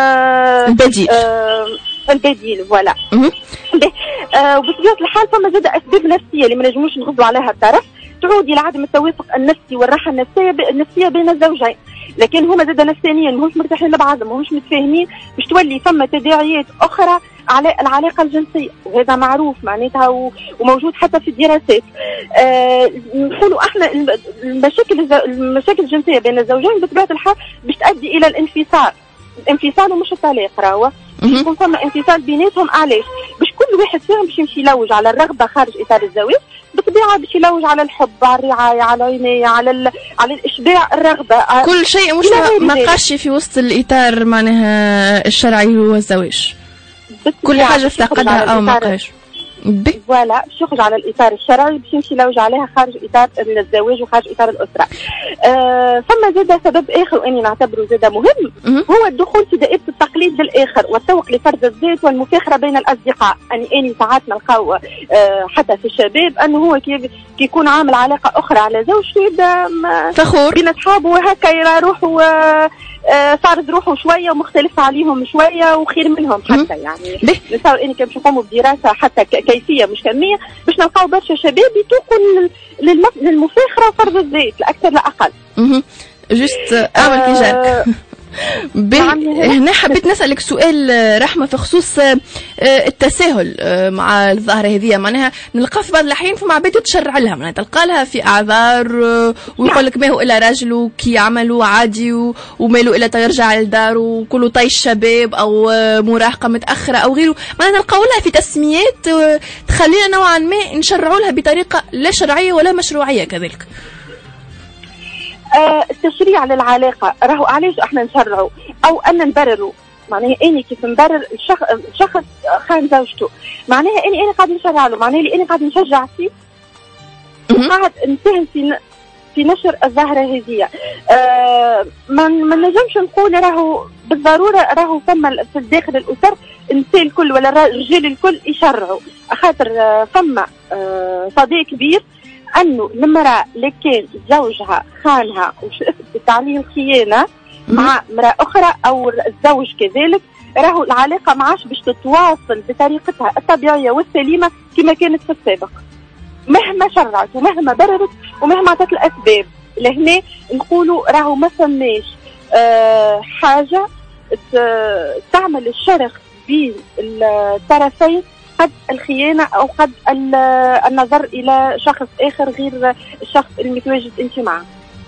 البديل فوالا. وبطبيعه الحال فما زاد اسباب نفسيه اللي ما نجموش نغضوا عليها الطرف، تعود الى عدم التوافق النفسي والراحه النفسيه بين الزوجين، لكن هما زاد نفسانيا ماهوش مرتاحين لبعضهم، ماهوش متفاهمين، باش تولي فما تداعيات اخرى على العلاقه الجنسيه، وهذا معروف معناتها وموجود حتى في الدراسات. نقولوا احنا المشاكل الجنسيه بين الزوجين بطبيعه الحال باش تؤدي الى الانفصال ومش الطلاق. راهو يكون فما انفصال بيناتهم. علاش؟ باش كل واحد فيهم باش يمشي يلوج على الرغبه خارج اطار الزواج، بالطبيعه باش يلوج على الحب، على الرعايه، على العنايه، على الاشباع الرغبه، كل شيء مش ما قاش في وسط الاطار معناها الشرعي هو الزواج، كل حاجه افتقدها او ما قاش فوالا باش يخرج على الاطار الشرعي باش يمشي يلوج عليها خارج اطار الزواج وخارج اطار الاسره. ثم زاد سبب اخر واني نعتبره زاد مهم، هو الدخول في دائره التقليد للاخر والتوق لفرض الذات والمفاخره بين الاصدقاء. اني ساعات نلقاو حتى في الشباب انه هو كي يكون عامل علاقه اخرى على زوجته يبدا فخور بين اصحابه وهكا يرى روحه صارت روحه شويه ومختلف عليهم شويه وخير منهم حتى يعني نتصور اني كان باش نقوموا بدراسه حتى كيفيه مش كميه باش نلقاو برشا شباب يتوقوا للمفاخره وفرض الذات لا اكثر لا اقل. جست اعمل كي جارك. هنا حبيت نسألك سؤال رحمة في خصوص التساهل مع الظاهرة هذه، معناها نلقى في بعض الأحيان فما عباد تشرع لها، معناها تلقى لها في أعذار ويقول لك ما هو إلا راجل كي يعملوا عادي وماله إلا ترجع للدار وكله طيش شباب أو مراهقة متأخرة أو غيره، معناها نلقى لها في تسميات تخلينا نوعا ما نشرعوا لها بطريقة لا شرعية ولا مشروعية كذلك. التشريع للعلاقة راهو علاش احنا نشرعوا او ان نبرروا، معناها اني كيف نبرر الشخص خان زوجته، معناها اني قاعد نشرع له، معناها اني قاعد نشجع فيه وقاعد نساهم في نشر الظاهرة هذه. ما نجمش نقول راهو بالضرورة راهو ثم في داخل الأسر النساء الكل ولا الرجال الكل يشرعوا، خاطر ثم صديق كبير أنه المرأة اللي كان زوجها خانها وشفت عليه الخيانة مع امرأة أخرى أو الزوج كذلك، راهو العلاقة ما عادش باش تتواصل بطريقتها الطبيعية والسليمة كما كانت في السابق، مهما شرعت ومهما بررت ومهما عطت الأسباب. لهنا نقولوا راهو ما فماش حاجة تعمل الشرخ بين الطرفين قد الخيانة أو قد النظر إلى شخص آخر غير الشخص اللي متواجد أنت معه.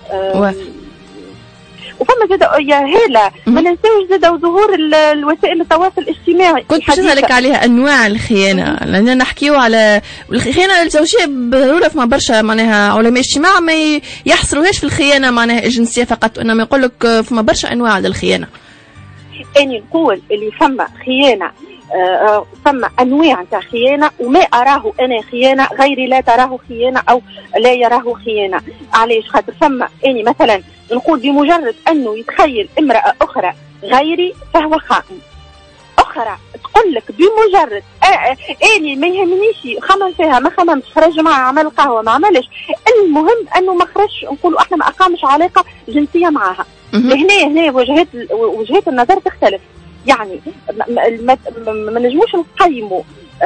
وفما زاد يا هالة ما ننساوش زاد ظهور الوسائل التواصل الاجتماعي. كنت نسألك عليها أنواع الخيانة، لأننا نحكيو على الخيانة الزوجية بالضرورة، فما برشا معناها علماء اجتماع ما يحصروهاش في الخيانة معناها الجنسية فقط، وإنما يقول لك فما برشا أنواع للخيانة. أني نقول اللي فما خيانة ثم أنواع تاع خيانة، وما أراه أنا خيانة غيري لا تراه خيانة أو لا يراه خيانة. علاش؟ خاطر ثم أني مثلا نقول بمجرد أنه يتخيل امرأة أخرى غيري فهو خائن، أخرى تقول لك بمجرد أني ما يهمنيش خمم فيها ما خممش، خرج معها عمل قهوة ما عملش، المهم أنه ما خرجش، نقولوا إحنا ما أقامش علاقة جنسية معها. هنا وجهات النظر تختلف، يعني ما نجموش نقيموا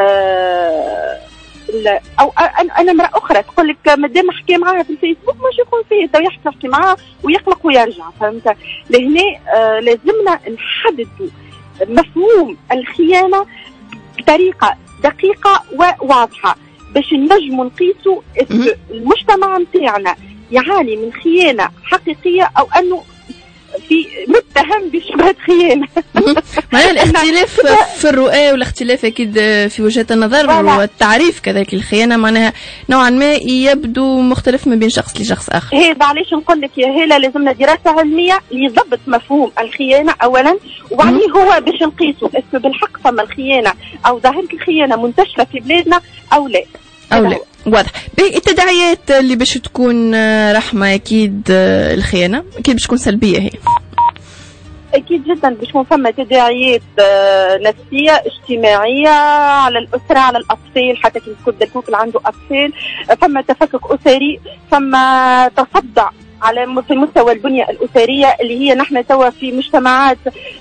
او انا امراه اخرى تقول لك مادام حكي معاها في الفيسبوك مش يكون فيه تو يحكي معاها ويقلق ويرجع، فهمت؟ لهنا لازمنا نحددوا مفهوم الخيانه بطريقه دقيقه وواضحه باش نجموا نقيسوا المجتمع نتاعنا يعاني من خيانه حقيقيه او انه في متهم بشبهة خيانة. معناها الاختلاف في الرؤية والاختلاف أكيد في وجهة النظر والتعريف كذلك الخيانة معناها نوعا ما يبدو مختلف من بين شخص لشخص آخر. هذا علاش نقول لك يا هالة لازمنا دراسة علمية ليضبط مفهوم الخيانة أولا، وبعدين هو باش نقيسه اسمه بالحق فما الخيانة أو ظاهرة الخيانة منتشرة في بلادنا أو لا. واضح. التداعيات اللي باش تكون رحمة أكيد الخيانة أكيد باش تكون سلبية هي. أكيد جدا باش يكون فما تداعيات نفسية اجتماعية على الأسرة على الأطفال، حتى كي يكون الكوكل عنده أطفال فما تفكك أسري، فما تصدع على في مستوى البنية الأسرية اللي هي نحن توا في مجتمعات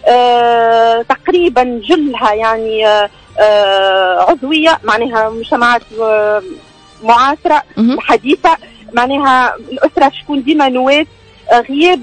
تقريبا جلها يعني عضوية، معناها مجتمعات معاصرة حديثة، معناها الأسرة تكون ديما نواة غياب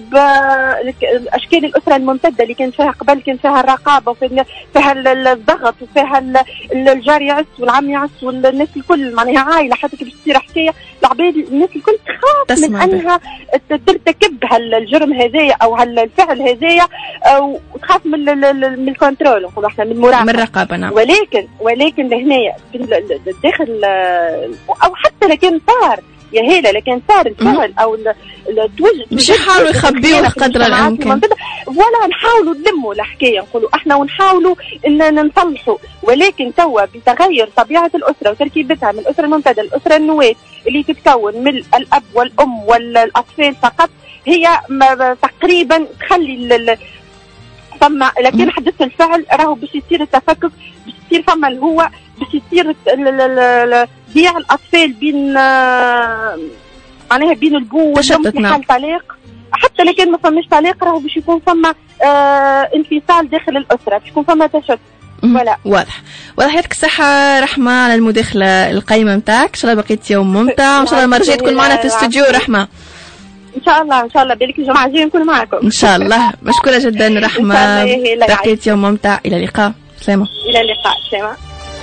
أشكال الأسرة الممتدة اللي كان فيها قبل، كان فيها الرقابة وفيها الضغط وفيها الجار يعس والعم يعس والناس الكل، معناها عائلة حتى كيف تصير حكاية العباد الناس الكل تخاف من أنها ترتكب هالجرم هذايا أو هالفعل هذايا، وتخاف من الكنترول نقولوا احنا من المراقبة، من الرقابة. نعم. ولكن لهنا داخل أو حتى لكن صار يا هيلا لكن صار الفعل او مش يحاولوا يخبيوه قدر الامكان، ولا نحاولوا نلموا الحكايه نقولوا احنا ونحاولوا ان نصلحوا، ولكن توا بتغير طبيعه الاسره وتركيبتها من الاسره الممتده الاسره النواه اللي تتكون من الاب والام والاطفال فقط، هي تقريبا تخلي فما لكن حدث الفعل راهو باش يصير التفكك، باش يصير فما اللي هو باش يصير ضياع الاطفال بين معناها بين البو والام في حال طلاق، حتى لو كان ما فماش تعليق راهو باش يكون فما انفصال داخل الاسره، باش يكون فما تشتت. ولا واضح يعطيك الصحة رحمة على المداخلة القيمة نتاعك. إن شاء الله بقيت يوم ممتع، وإن شاء الله المرة الجاية تكون معنا في الاستوديو رحمة. إن شاء الله بالك الجمعة الجاية نكون معكم إن شاء الله. مشكورة جدا رحمة، بقيت يوم ممتع. إلى اللقاء. سلامة. إلى اللقاء. سلامة.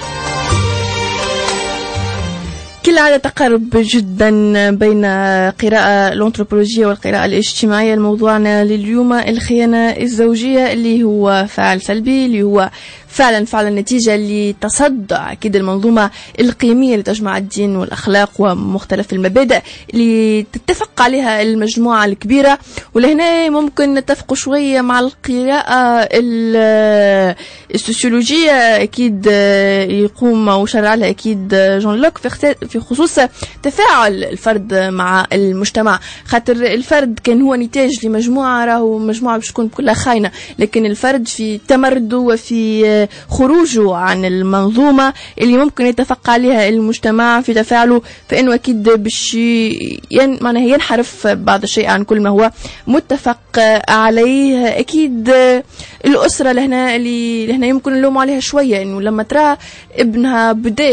كل عادة تقارب جدا بين قراءة الأنثروبولوجية والقراءة الاجتماعية. الموضوعنا لليوم الخيانة الزوجية، اللي هو فعل سلبي، اللي هو فعلا نتيجة لتصدع أكيد المنظومة القيمية اللي تجمع الدين والأخلاق ومختلف المبادئ اللي تتفق عليها المجموعة الكبيرة. ولهنا ممكن نتفق شوية مع القراءة السوسيولوجية أكيد يقوم وشرع لها أكيد جون لوك في خصوص تفاعل الفرد مع المجتمع. خاطر الفرد كان هو نتاج لمجموعة، راهو مجموعة باش تكون كلها خاينة، لكن الفرد في تمرده وفي خروجه عن المنظومة اللي ممكن يتفق عليها المجتمع في تفاعله، فإنه أكيد باش معناها ينحرف بعض الشيء عن كل ما هو متفق عليه. أكيد الأسرة لهنا يمكن نلوم عليها شوية، إنه لما ترى ابنها بدا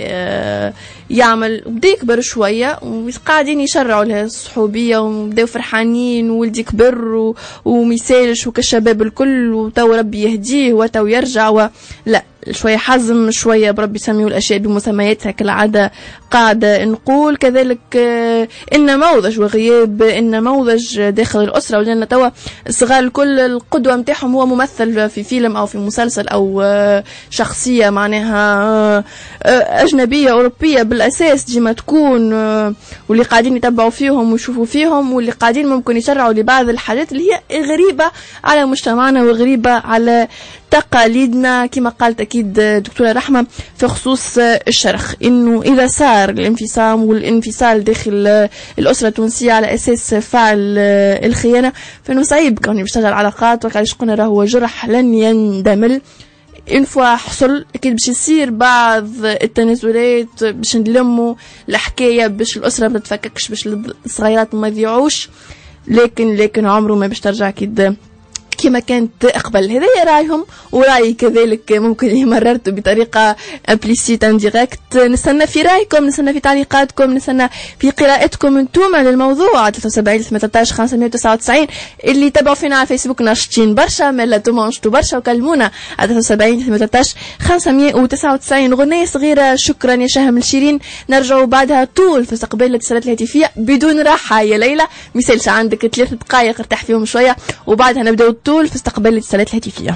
يكبر شوية وقاعدين يشرعوا له الصحوبية وبداو فرحانين وولدي كبر وميسالش وكالشباب الكل وتو ربي يهديه وتو يرجع لا، شوية حزم، شوية بربي يسميوا الأشياء بمسمياتها كالعادة. قاعدة نقول كذلك إن موضج وغياب إن موضج داخل الأسرة، ولأن توا الصغار الكل القدوة متاعهم هو ممثل في فيلم أو في مسلسل أو شخصية معناها أجنبية أوروبية بالأساس ديما تكون، واللي قاعدين يتبعوا فيهم ويشوفوا فيهم، واللي قاعدين ممكن يشرعوا لبعض الحاجات اللي هي غريبة على مجتمعنا وغريبة على تقاليدنا. كما قالت أكيد دكتورة رحمة في خصوص الشرخ، إنه إذا صار الانفصام والانفصال داخل الأسرة التونسية على أساس فعل الخيانة، فإنه صعيب كون يشتغل علاقات، وكاش قلنا راهو جرح لن يندمل. إن فوا حصل أكيد باش يصير بعض التنازلات باش نلموا الحكاية باش الأسرة ما تتفككش، باش الصغيرات ما يضيعوش، لكن عمره ما باش ترجع أكيد كما كانت أقبل. هذا رايهم ورأيي كذلك ممكن مررت بطريقة امبليسيت انديريكت. نستنى في رأيكم، نستنى في تعليقاتكم، نستنى في قراءتكم انتم على الموضوع. 73 18 599 اللي تابعوا فينا على فيسبوك ناشطين برشا، ملاتهم انشطوا برشا وكلمونا على 73 18 599. غنية صغيرة شكرا يا شهم الشيرين، نرجعوا بعدها طول في استقبال الاتصالات الهاتفية بدون راحة يا ليلى. مثالش عندك 3 دقائق ارتاح فيهم شوية، وبعدها نبدأ طول في استقبال الاتصالات الهاتفية.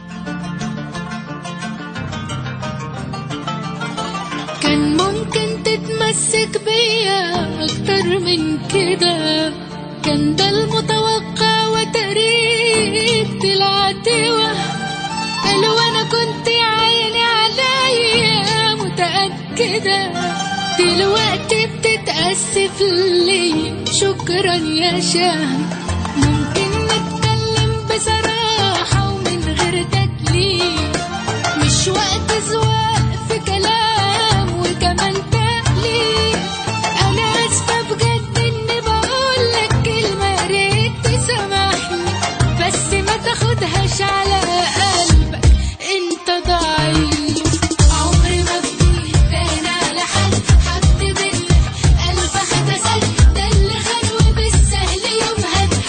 كان ممكن تتمسك بيا أكتر من كده، كان ده المتوقع وتقريب العتوة. قالوا أنا كنت عيني عليا متأكدة، دلوقتي بتتأسف لي. شكرا يا شهم، ممكن بصراحة ومن غير تكليف، مش وقت زواق في كلام وكمان تأليف. أنا أسفة بجد إني بقولك كلمة ريت تسامحني، بس ما تاخدهاش على قلبك أنت ضعيف. عمري ما بدي تاني على حد حط بينا قلب هتسد، ده اللي خان وبالسهل يوم هد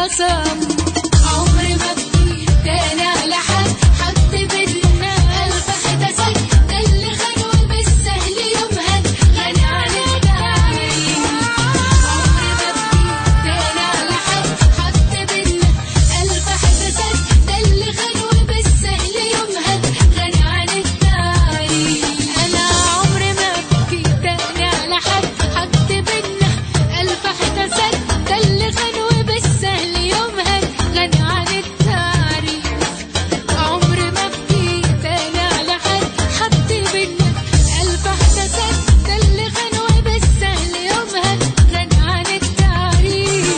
خصم. عمري ما بكي تاني على حد بينا ألف حدا سد، ده اللي خانوا بالسهل يومها غني عن التعريف. عمري ما بكي تاني على حد بينا ألف حدا سد، ده اللي خانوا بالسهل يومها غني عن التعريف. أنا عمري ما بكي تاني على حد بينا ألف حدا سد، ده اللي خانوا بالسهل يومها غني عن التعريف. عمري ما بكي تاني على حد بينا ألف حدا سد، ده اللي خانوا بالسهل يومها غني عن التعريف.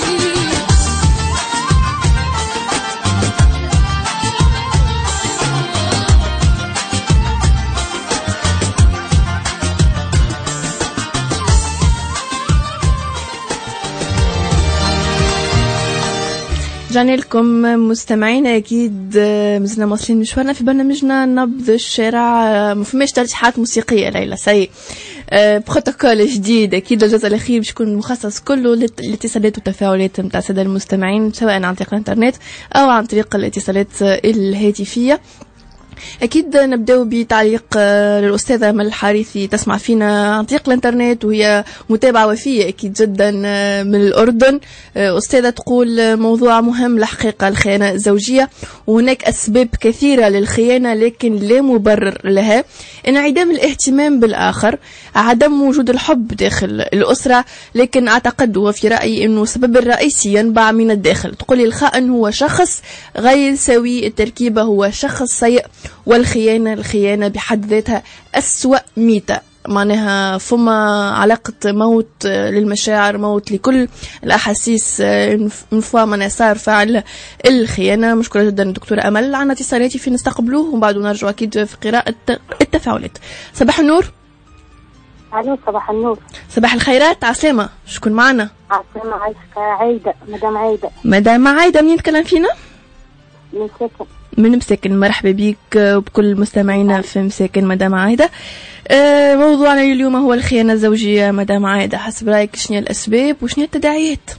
رجعنا لكم مستمعينا اكيد. مازلنا واصلين مشوارنا في برنامجنا نبض الشارع. ما فماش ترشيحات موسيقيه ليلى سي بروتوكول جديد اكيد. الجزء الاخير باش يكون مخصص كله للاتصالات والتفاعلات نتاع الساده المستمعين سواء عن طريق الانترنت او عن طريق الاتصالات الهاتفيه. أكيد نبدأ بتعليق للأستاذة أمل الحارثي تسمع فينا عن طريق الانترنت وهي متابعة وفية أكيد جدا من الأردن. أستاذة تقول موضوع مهم الحقيقة الخيانة الزوجية، وهناك أسباب كثيرة للخيانة لكن لا مبرر لها. انعدام الاهتمام بالآخر، عدم وجود الحب داخل الأسرة، لكن أعتقد وفي رأيي أنه السبب الرئيسي ينبع من الداخل. تقولي الخائن هو شخص غير سوي، التركيبة هو شخص سيء، والخيانة بحد ذاتها أسوأ ميتة. معناها فما علاقة موت للمشاعر، موت لكل الأحاسيس من صار فعل الخيانة. مشكورة جدا دكتورة أمل. عنا اتصالاتي في نستقبلوه وبعد نرجع أكيد في قراءة التفاعلات. صباح النور. الو صباح النور. صباح الخيرات. عسلامة، شكون معنا؟ عسلامة عايشك. عايدة، مدام عايدة. منين تكلم فينا؟ من ساكن. من مساكن. مرحبا بيك وبكل مستمعينا في مساكن مدام عايدة. موضوعنا اليوم هو الخيانة الزوجية. مدام عايدة، حسب رأيك شنو الأسباب وشنو التداعيات؟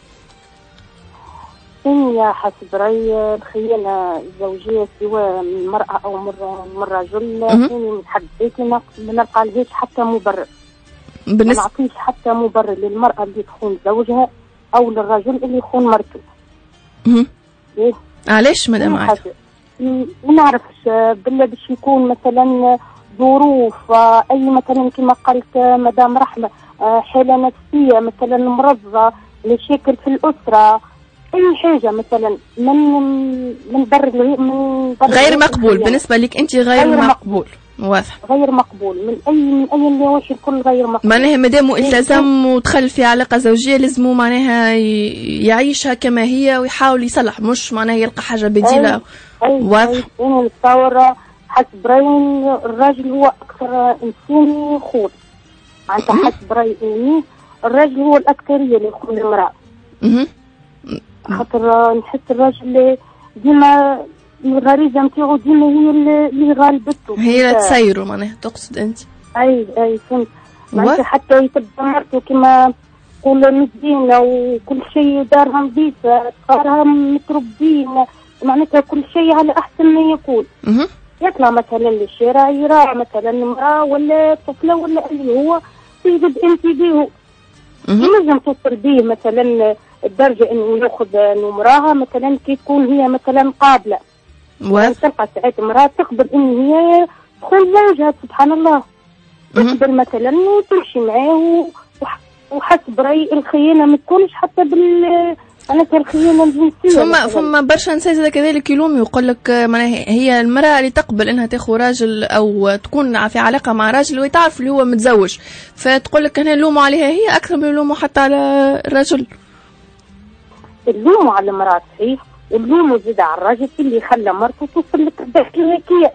يا حسب رأيي الخيانة الزوجية سواء من المرأة أو من الرجل من حد ذاتي ما نلقى لهاش حتى مبرر. ما نعطيش حتى مبرر للمرأة اللي تخون زوجها أو للرجل اللي يخون مرته. علاش مدام عايدة؟ ما نعرفش بالله باش يكون مثلا ظروف اي مثلا كما قلت مدام رحمه حاله نفسيه مثلا مرضى، مشاكل في الاسره، اي حاجه مثلا من غير مقبول بالنسبه لك انت. غير مقبول. واضح. غير مقبول من اي النواحي الكل غير مقبول. معناها مادام التزم ودخل في علاقه زوجيه لازم معناها يعيشها كما هي ويحاول يصلح، مش معناها يلقى حاجه بديله. واضح. أنا نتصور حسب رأيي الراجل هو أكثر إنسان يخون. أنت حسب رأيي الراجل هو الأكثرية اللي يخون المرأة. خاطر نحس الراجل ديما الغريزة نتاعو ديما هي اللي غالبته، هي اللي تسيره. معناها تقصد أنت؟ أي فهمت. معناتها حتى يتبع مرته كما تقول مدينة وكل شيء دارها نظيفة، صارها متربين، معناتها كل شيء على أحسن ما يكون. يطلع مثلا للشارع يراعي مثلا امرأة ولا طفلة ولا اللي هو يجد انتباهه. ينجم توصل به مثلا الدرجة انه ياخذ امرأة مثلا كي تكون هي مثلا قابلة. تلقى ساعات امرأة تقبل ان هي تخون زوجها سبحان الله. تقبل مثلا وتمشي معاه وحسب رأيي الخيانة ما تكونش حتى أنا الخيانة الجنسية. فما برشا نساء كذلك يلوم يقول لك معناها هي المرأة اللي تقبل انها تاخذ راجل او تكون في علاقة مع راجل وتعرف اللي هو متزوج، فتقول لك هنا نلوموا عليها هي اكثر من يلوموا حتى على الرجل. اللوموا على المرأة صحيح، واللوموا زيد على الراجل اللي خلى مرته توصل لك هيك.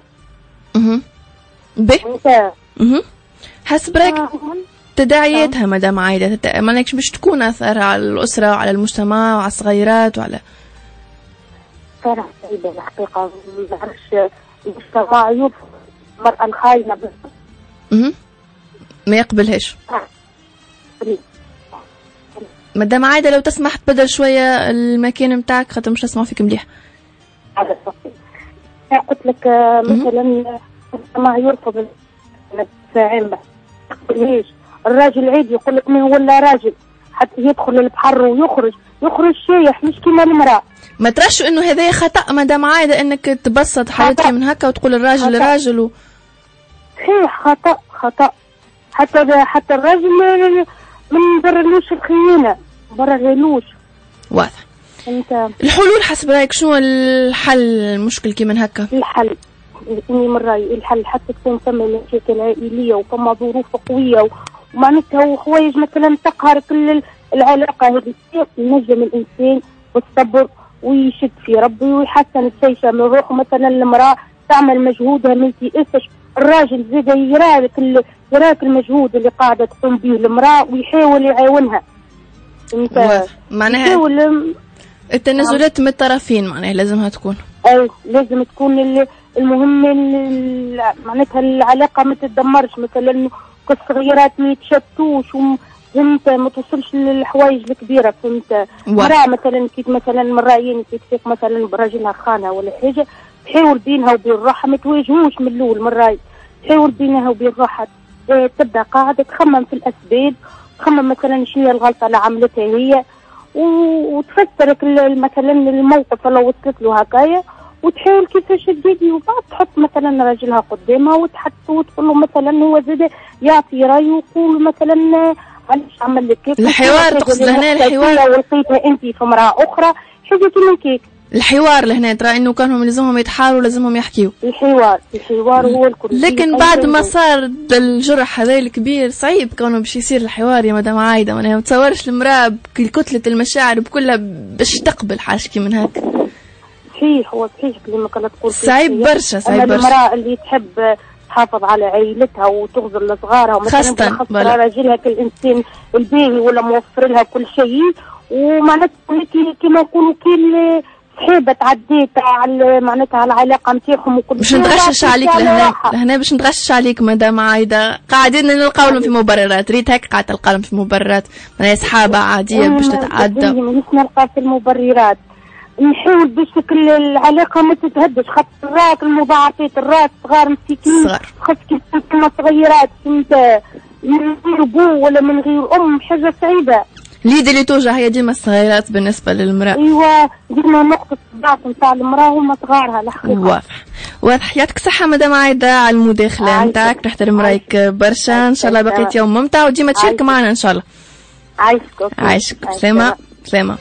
حسب رايك تداعياتها مدام عايدة مالكش باش تكون أثرها على الأسرة وعلى المجتمع وعلى الصغيرات وعلى صراحة سعيدة الحقيقة. ما نعرفش المجتمع يرفض المرأة الخاينة ما يقبلهاش. مدام عايدة لو تسمح تبدل شوية المكان متاعك خاطر مش نسمع فيك مليح. قلت لك مثلا ما يرفض الساعين ليش الراجل عادي يقول لك من ولا راجل حتى يدخل البحر ويخرج شايح مش كيما المرأة. ما ترش انه هذا خطأ مدام عايدة انك تبسط حياتك من هكا وتقول الراجل راجل صحيح خطأ حتى الراجل ما نبررلوش الخيانة بررلوش. واضح. انت الحلول حسب رايك شنو الحل المشكل كي من هكا؟ الحل اني من رايي الحل حتى تكون ثم مشاكل عائليه وثم ظروف قويه ومعناتها وحوايج مثلا تقهر كل العلاقه هذه ينجم الانسان والصبر ويشد في ربي ويحسن الشيشه من روحه. مثلا المراه تعمل مجهودها ما تيأسش، الراجل زاد يراك المجهود اللي قاعده تقوم به المراه ويحاول يعاونها. انت معناها التنازلات من الطرفين معناها لازمها تكون. اي لازم تكون المهم معناتها العلاقه ما تتدمرش، مثلا كالصغيرات ما يتشتوش فهمت ما توصلش للحوايج الكبيره. فهمت مراه مثلا كيف مثلا مرايين كيف مثلا براجلها خانه ولا حاجه تحاول بينها وبين روحها ما تواجهوش من الاول مراي، تحاول بينها وبين روحها تبدا قاعده تخمم في الاسباب، تخمم مثلا شنو الغلطه اللي عملتها هي وتفسر مثلا الموقف اللي وصلت له هكايا وتحاول كيفاش تزيدي وبعد تحط مثلا راجلها قدامها وتقول له مثلا هو زاد يعطي رايه ويقول مثلا علاش عمل لك كيف الحوار. تقصد هنا الحوار ولقيتها انت في امراه اخرى حاجه كيما كيك الحوار لهنا ترى انه كانهم لازمهم يتحاوروا لازمهم يحكيوا. الحوار هو الكل. لكن بعد ما صار الجرح هذا الكبير صعيب كونه باش يصير الحوار يا مدام عايده. ما تصورش المراه بكل كتله المشاعر بكلها باش تقبل حاجه كي من هكا. صحيح هو صحيح كلمه كانت تقول صعيب برشا المراه اللي تحب تحافظ على عائلتها وتغزر لصغارها ومثلا راجلها كالانسان الباهي ولا موفر لها كل شيء ومعناتها كيما نقولوا كي صحيبه تعديت على معناتها على العلاقه نتاعهم وكل باش نتغشش عليك لهنا باش نتغشش عليك مدام عايده قاعدين نلقاو لهم في مبررات ريت هيك قاعده تلقى لهم في مبررات معناها صحابه عاديه باش تتعدى مش نلقى في المبررات نحاول باش كل العلاقه ما تتهدش خاطر راك المضاعفات الراس صغار مسكين خاص كيما صغيرات انت من غير بو ولا من غير ام حاجه صعيبه. اليد اللي توجع هي ديما الصغيرات بالنسبه للمراه. ايوه ديما نقطه الضعف نتاع المراه هما صغارها الحقيقه. واضح. يعطيك الصحه مدام عايده على المداخله نتاعك نحترم رايك برشا. ان شاء الله بقيت يوم ممتع وديما تشارك معنا ان شاء الله. عايشك سلامه.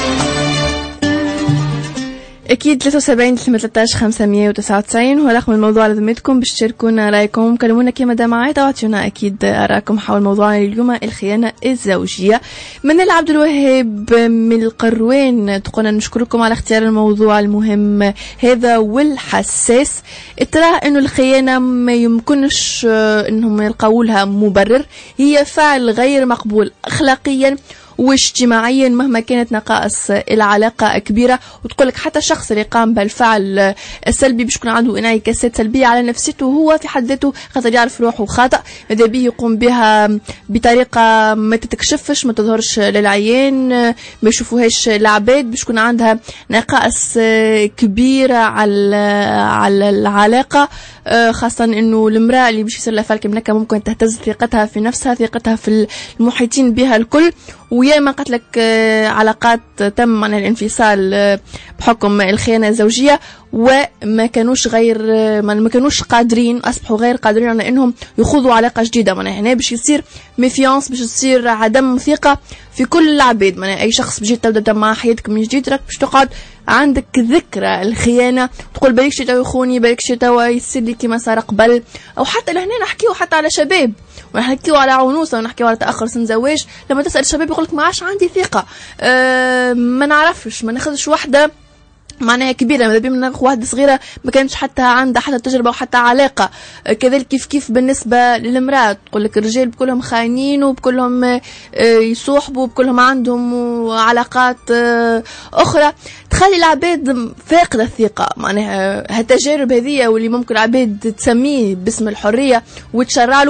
أكيد 73 13 599 هو رقم الموضوع على ذمتكم باش تشاركونا رأيكم. كلمونا كما دام عايدة واعطيونا أكيد آراءكم حول موضوعنا اليوم الخيانة الزوجية. من عبد الوهاب من القروين تقولنا نشكركم على اختيار الموضوع المهم هذا والحساس. ترى إنه الخيانة ما يمكنش إنهم يلقوا لها مبرر، هي فعل غير مقبول أخلاقيا واجتماعيا مهما كانت نقائص العلاقة كبيرة. وتقولك حتى الشخص اللي قام بالفعل السلبي باش يكون عنده انعكاسات سلبية على نفسيته هو في حد ذاته خاطر يعرف روحه خاطئ ماذا به يقوم بها بطريقة ما تتكشفش ما تظهرش للعيان ما يشوفوهاش العباد باش يكون عندها نقائص كبيرة على العلاقة. خاصة انه المرأة اللي باش يصير لها فالك منك ممكن تهتز ثقتها في نفسها ثقتها في المحيطين بها الكل. ويا ما قلت لك علاقات تم عن الانفصال بحكم الخيانة الزوجية وما كانوش ما كانوش قادرين أصبحوا غير قادرين على انهم يخوضوا علاقة جديدة. معناها هنا باش يصير ميفيانس باش يصير عدم ثقة في كل العباد. معناها اي شخص بيجي تبدا مع حياتك من جديد راك باش تقعد عندك ذكرى الخيانة تقول بالك شي توا يخوني بالك شي توا يصير لي كيما صار قبل. او حتى لهنا نحكيو حتى على شباب ونحكيو على عنوسة ونحكيو على تأخر سن زواج. لما تسأل الشباب يقولك ما عادش عندي ثقة ما نعرفش ما ناخذش واحدة معناها كبيرة ماذا بينا ناخذ واحدة صغيرة ما كانش حتى عندها حتى تجربة وحتى علاقة. كذلك كيف بالنسبة للمرأة تقول لك الرجال بكلهم خاينين وبكلهم يصوحبوا وبكلهم عندهم علاقات أخرى تخلي العباد فاقدة الثقة. معناها هالتجارب هذه واللي ممكن العباد تسميه باسم الحرية وتشرع له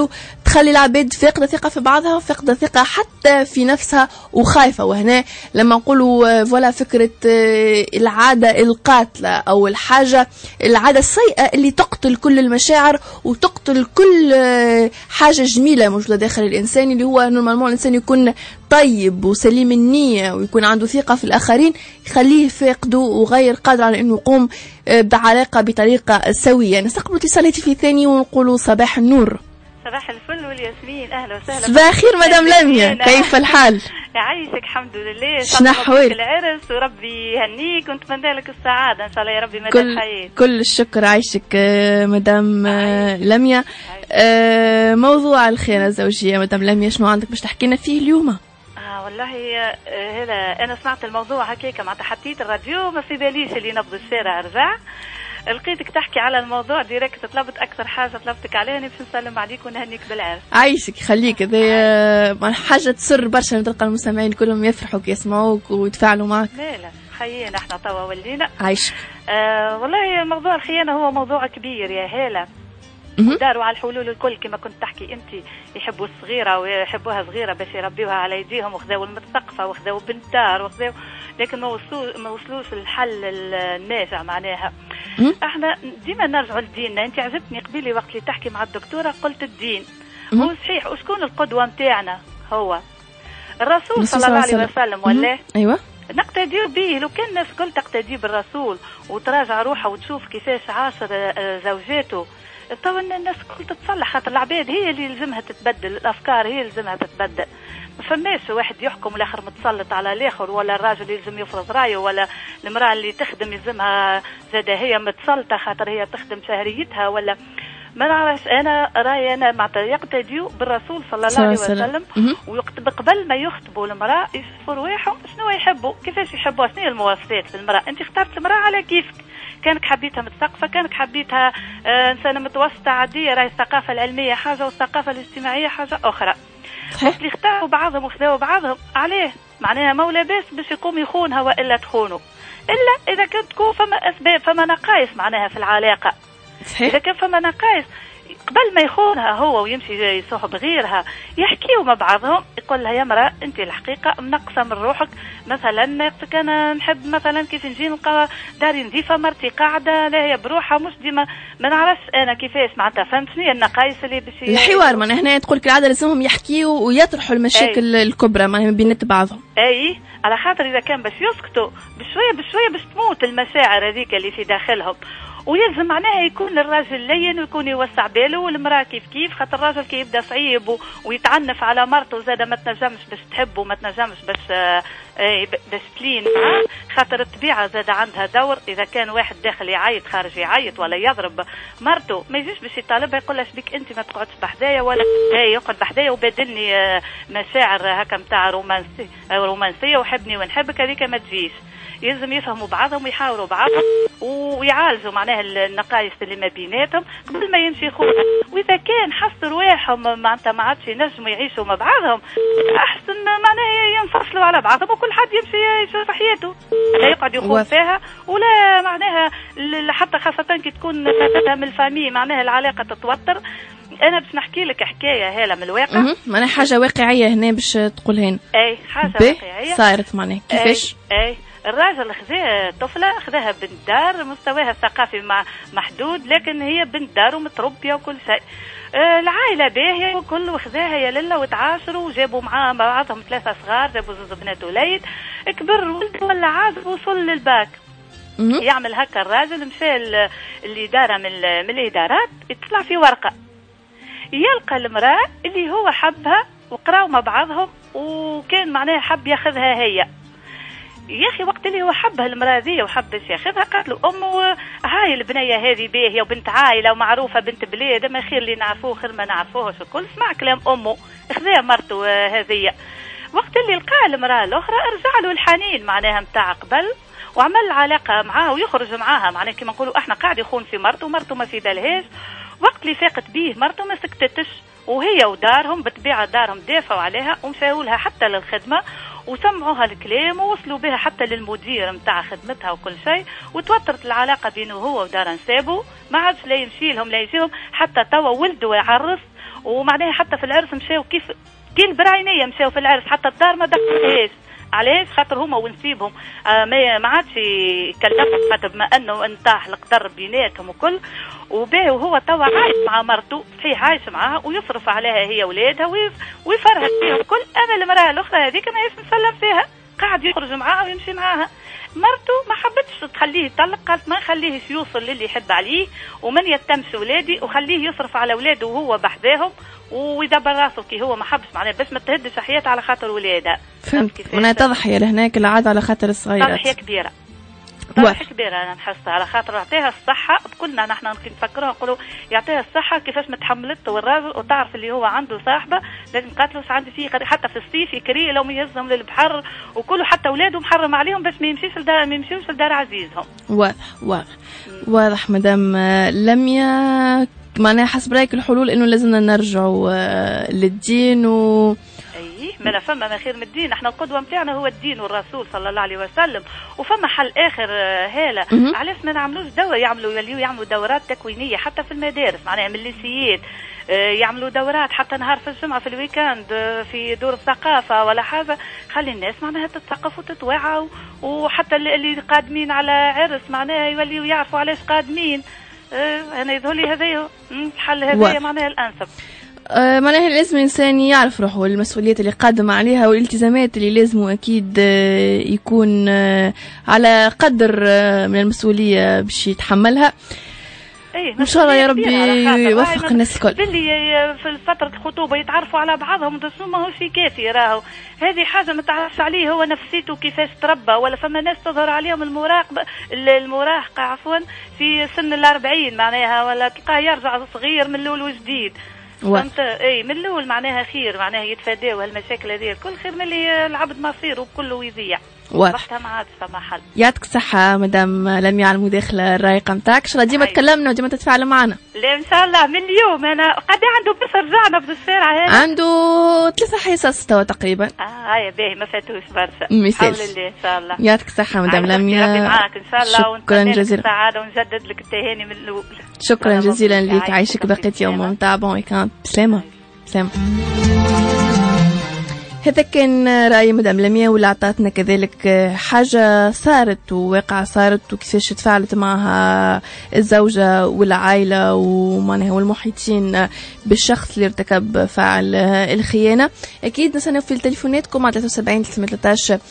تخلي العباد فاقدة ثقة في بعضها وفاقدة ثقة حتى في نفسها وخايفة. وهنا لما نقولوا فوالا فكرة العادة القاتلة أو العادة السيئة اللي تقتل كل المشاعر وتقتل كل حاجة جميلة موجودة داخل الإنسان، اللي هو نورمالمون الإنسان يكون طيب وسليم النية ويكون عنده ثقة في الآخرين، يخليه فاقده وغير قادر على أنه يقوم بعلاقة بطريقة سوية. نستقبل اتصالاتي في ثاني ونقولوا صباح النور. صباح الفل والياسمين، أهلا وسهلا. صباح الخير مدام لميا، كيف الحال؟ يعيشك الحمد لله. شنو أحوالك؟ العرس وربي يهنيك ونتمنى لك السعادة إن شاء الله يا ربي مدى الحياة. كل الشكر. عايشك مدام لميا. موضوع الخيانة الزوجية مدام لميا شنو عندك باش تحكينا فيه اليوم؟ والله هلا أنا سمعت الموضوع هكاك مع حطيت الراديو ما في باليش اللي نبض الشارع رجع لقيتك تحكي على الموضوع ديريكت، طلبت أكثر حاجة طلبتك عليها باش نسلم عليك ونهنيك بالعرس. عايشك خليك، هذا حاجة تسر برشا، تلقى المستمعين كلهم يفرحوا يسمعوك ويتفاعلوا معك. لا خيينا احنا توا ولينا. عايشك. والله موضوع الخيانة هو موضوع كبير يا هالة. داروا على الحلول الكل كما كنت تحكي انت، يحبوا الصغيره ويحبوها صغيره باش يربيوها على ايديهم، وخذاو المتثقفه وخذاو بنت دار وخذاو، لكن ما وصلوش الحل النافع معناها. احنا ديما نرجعوا لديننا. انت عجبتني قبيلي وقت اللي تحكي مع الدكتوره قلت الدين هو صحيح. وشكون القدوه نتاعنا؟ هو الرسول صلى الله عليه وسلم ولا ايوه نقتدي به. لو كان الناس كل تقتدي بالرسول وتراجع روحها وتشوف كيفاش عاشر زوجاته، طبعا الناس كل تتصلح، خاطر العباد هي اللي لازمها تتبدل، الافكار هي اللي لازمها تتبدل. ما فماش واحد يحكم والاخر متسلط على الاخر، ولا الراجل يلزم يفرض رايه، ولا المراه اللي تخدم يلزمها زاده هي متسلطه خاطر هي تخدم شهريتها، ولا ما نعرفش. انا رايي انا معناتها يقتديوا بالرسول صلى الله عليه وسلم، وقبل ما يخطبوا المراه يشوفوا رواحهم شنو يحبوا، كيفاش يحبوا، شنو هي المواصفات للمراه. انت اخترت المراه على كيفك، كانك حبيتها متثقفه، كانك حبيتها انسانه متوسطه عاديه، راهي الثقافه العلميه حاجه والثقافه الاجتماعيه حاجه اخرى. اللي اختاروا بعضهم وخذوا بعضهم عليه معناها مولى باش يقوم يخونها والا تخونه، الا اذا كانت تكون فما اسباب، فما نقائص معناها في العلاقه. صحيح. اذا كان فما نقائص قبل ما يخونها هو ويمشي يصاحب غيرها، يحكيوا مع بعضهم، يقول لها يا مرأة انت الحقيقه منقصه من روحك، مثلا انا نحب مثلا كيف نجي نلقى داري نظيفه، مرتي قاعده لا هي بروحها، مش ديما ما نعرفش انا كيفاش معناتها. فهمت شنو هي النقائص اللي باش الحوار معناها هنا تقول لك العاده لازمهم يحكيوا ويطرحوا المشاكل الكبرى معناها بين بعضهم. اي على خاطر اذا كان باش يسكتوا بشويه باش تموت المشاعر هذيك اللي في داخلهم. ويلزم معناها يكون الراجل لين ويكون يوسع باله، والمراه كيف خاطر الراجل كي يبدا صعيب ويتعنف على مرته زاده ما تنجمش باش تحبه، ما تنجمش باش تلين معاه، خاطر الطبيعه زاده عندها دور. اذا كان واحد داخل يعيط خارج يعيط ولا يضرب مرته، ما يجيش باش يطالبها يقول لها شبيك انت ما تقعدش بحدايا، ولا يقعد بحدايا وبادلني مشاعر هكا نتاع رومانسيه وحبني ونحبك، هذيك ما تجيش. يلزم يفهموا بعضهم ويحاوروا بعضهم ويعالجوا معناها النقائص اللي ما بيناتهم قبل ما يمشي يخون. واذا كان حسوا رواحهم معناتها ما عادش ينجموا يعيشوا مع بعضهم، احسن معناها ينفصلوا على بعضهم وكل حد يمشي يشوف حياته، لا يقعد يخون فيها ولا معناها حتى خاصه كي تكون من الفامي معناها العلاقه تتوتر. انا باش نحكي لك حكايه هاله من الواقع، معناها حاجه واقعيه هنا باش تقول هنا. اي حاجه واقعيه صارت معناها كيفاش. اي الراجل خذاه طفله، خذاها بنت دار، مستواها الثقافي محدود، لكن هي بنت دار ومتربيه وكل شيء. العائله باهيه وكل، وخذاها يا لله وتعاشروا وجابوا معاه مع بعضهم 3 صغار، جابوا 2 بنات وليد. كبر ولد ولا عازب وصل للباك. يعمل هكا الراجل، مشى الاداره من الادارات، يطلع في ورقه يلقى المراه اللي هو حبها، وقراوا مع بعضهم، وكان معناها حب ياخذها هي. يا اخي وقت اللي هو حبها المراه ذي وحب باش ياخذها، قالت له امه هاي البنيه هذه باهيه وبنت عائله ومعروفه بنت بلاد، ما خير اللي نعرفوه خير ما نعرفوهش الكل. اسمع كلام امه، خذها مرته هذه. وقت اللي لقى المراه الاخرى رجع له الحنين معناها نتاع قبل، وعمل علاقه معاه ويخرج معاها، معناها كما نقولوا احنا قاعد يخون في مرته ومرته ما في بالهاش. وقت اللي فاقت بيه مرته ما سكتتش، وهي ودارهم بطبيعه دارهم دافعوا عليها ومشاو لها حتى للخدمه وسمعوها الكلام ووصلوا بها حتى للمدير متاع خدمتها وكل شيء، وتوترت العلاقه بينه هو ودار نسابه، ما عادش لا يمشي لهم لا يجيهم، حتى توا ولده يعرس ومعناها حتى في العرس مشاو كيف كي البراينيه مشاو في العرس حتى الدار ما دخلتهاش. علاش؟ خاطر هما ونسيبهم ما عادش يكلفوا، خاطر بما انه انطاح القدر بيناتهم وكل، وباهي وهو توا عايش مع مرته، صحيح عايش معها ويصرف عليها هي ولادها ويفرهد فيهم كل. انا المراه الاخرى هذيك ما يسلم فيها، قاعد يخرج معاها ويمشي معاها. مرته ما حبتش تخليه يطلق، قالت ما نخليهش يوصل للي يحب عليه ومن يتمش ولادي، وخليه يصرف على ولاده وهو بحذاهم ويدبر راسه كي هو ما حبش معناها باش ما تهدش حياتها على خاطر ولادها. فهمت. وانا تضحية لهناك العاد على خاطر الصغيرات. تضحية كبيرة. تضحية كبيرة أنا نحسها على خاطر يعطيها الصحة. كلنا نحن نفكروها نقولوا يعطيها الصحة كيفاش ما تحملته والراجل، وتعرف اللي هو عنده صاحبة لازم قاتلوا عندي فيه حتى في الصيف يكري لو يهزهم للبحر وكله، حتى أولاده محرم عليهم باش ما يمشيوش لدار عزيزهم. واضح مدام لميا. معناها حسب رايك الحلول انه لازمنا نرجعوا للدين ما فما ما خير من الدين. احنا القدوه نتاعنا هو الدين والرسول صلى الله عليه وسلم، وفما حل اخر هاله. علاش ما نعملوش يعملوا دورات تكوينيه حتى في المدارس، معناها من الليسيات يعملوا دورات حتى نهار في الجمعه في الويكاند في دور الثقافه ولا حاجه، خلي الناس معناها تتثقف وتتوعى، وحتى اللي قادمين على عرس معناها يوليوا يعرفوا علاش قادمين. انا يظهر لي هذا الحل هذا معناها الانسب. معناها لازم الإنسان يعرف روحه المسؤوليات اللي قادم عليها والالتزامات اللي لازمه أكيد يكون على قدر من المسؤولية باش يتحملها. إن شاء الله يا ربي يوفق الناس الكل. باللي في فترة الخطوبة يتعرفوا على بعضهم ما هو شيء كافي، راهو هذه حاجة ما تعرفش عليه هو نفسيته كيفاش تربى. ولا فما ناس تظهر عليهم المراهقة عفوا في سن 40 معناها، ولا تلقاه يرجع صغير من الأول وجديد. فهمت؟ من الاول معناها خير، معناها يتفاداو هالمشاكل هذه الكل خير من اللي العبد مصير وكله يضيع. وقتها ما عادش فما حل. يعطيك الصحة مدام لميا على المداخلة الرايقة نتاعك. ان شاء الله ديما تكلمنا وديما تتفاعل معنا. لا ان شاء الله. من اليوم انا قد عنده بس رجعنا في الشارع هذا عنده 3 حصص توا تقريبا. يا باهي ما فاتوش برشا. حول الله ان شاء الله. يعطيك الصحة مدام لميا. ربي معاك ان شاء الله. شكرا جزيلا. السعادة ونجدد لك التهاني من الاول. شكرا جزيلا لك. عايشك بقية يوم ممتع. بون ويكاند. سلامة. سلام. هذا كان رأي مدام لميا، واللي عطاتنا كذلك حاجة صارت وواقع صارت وكيفاش تفاعلت معها الزوجة والعائلة ومعناها والمحيطين بالشخص اللي ارتكب فعل الخيانة. أكيد نستناو في تليفوناتكم على 73 313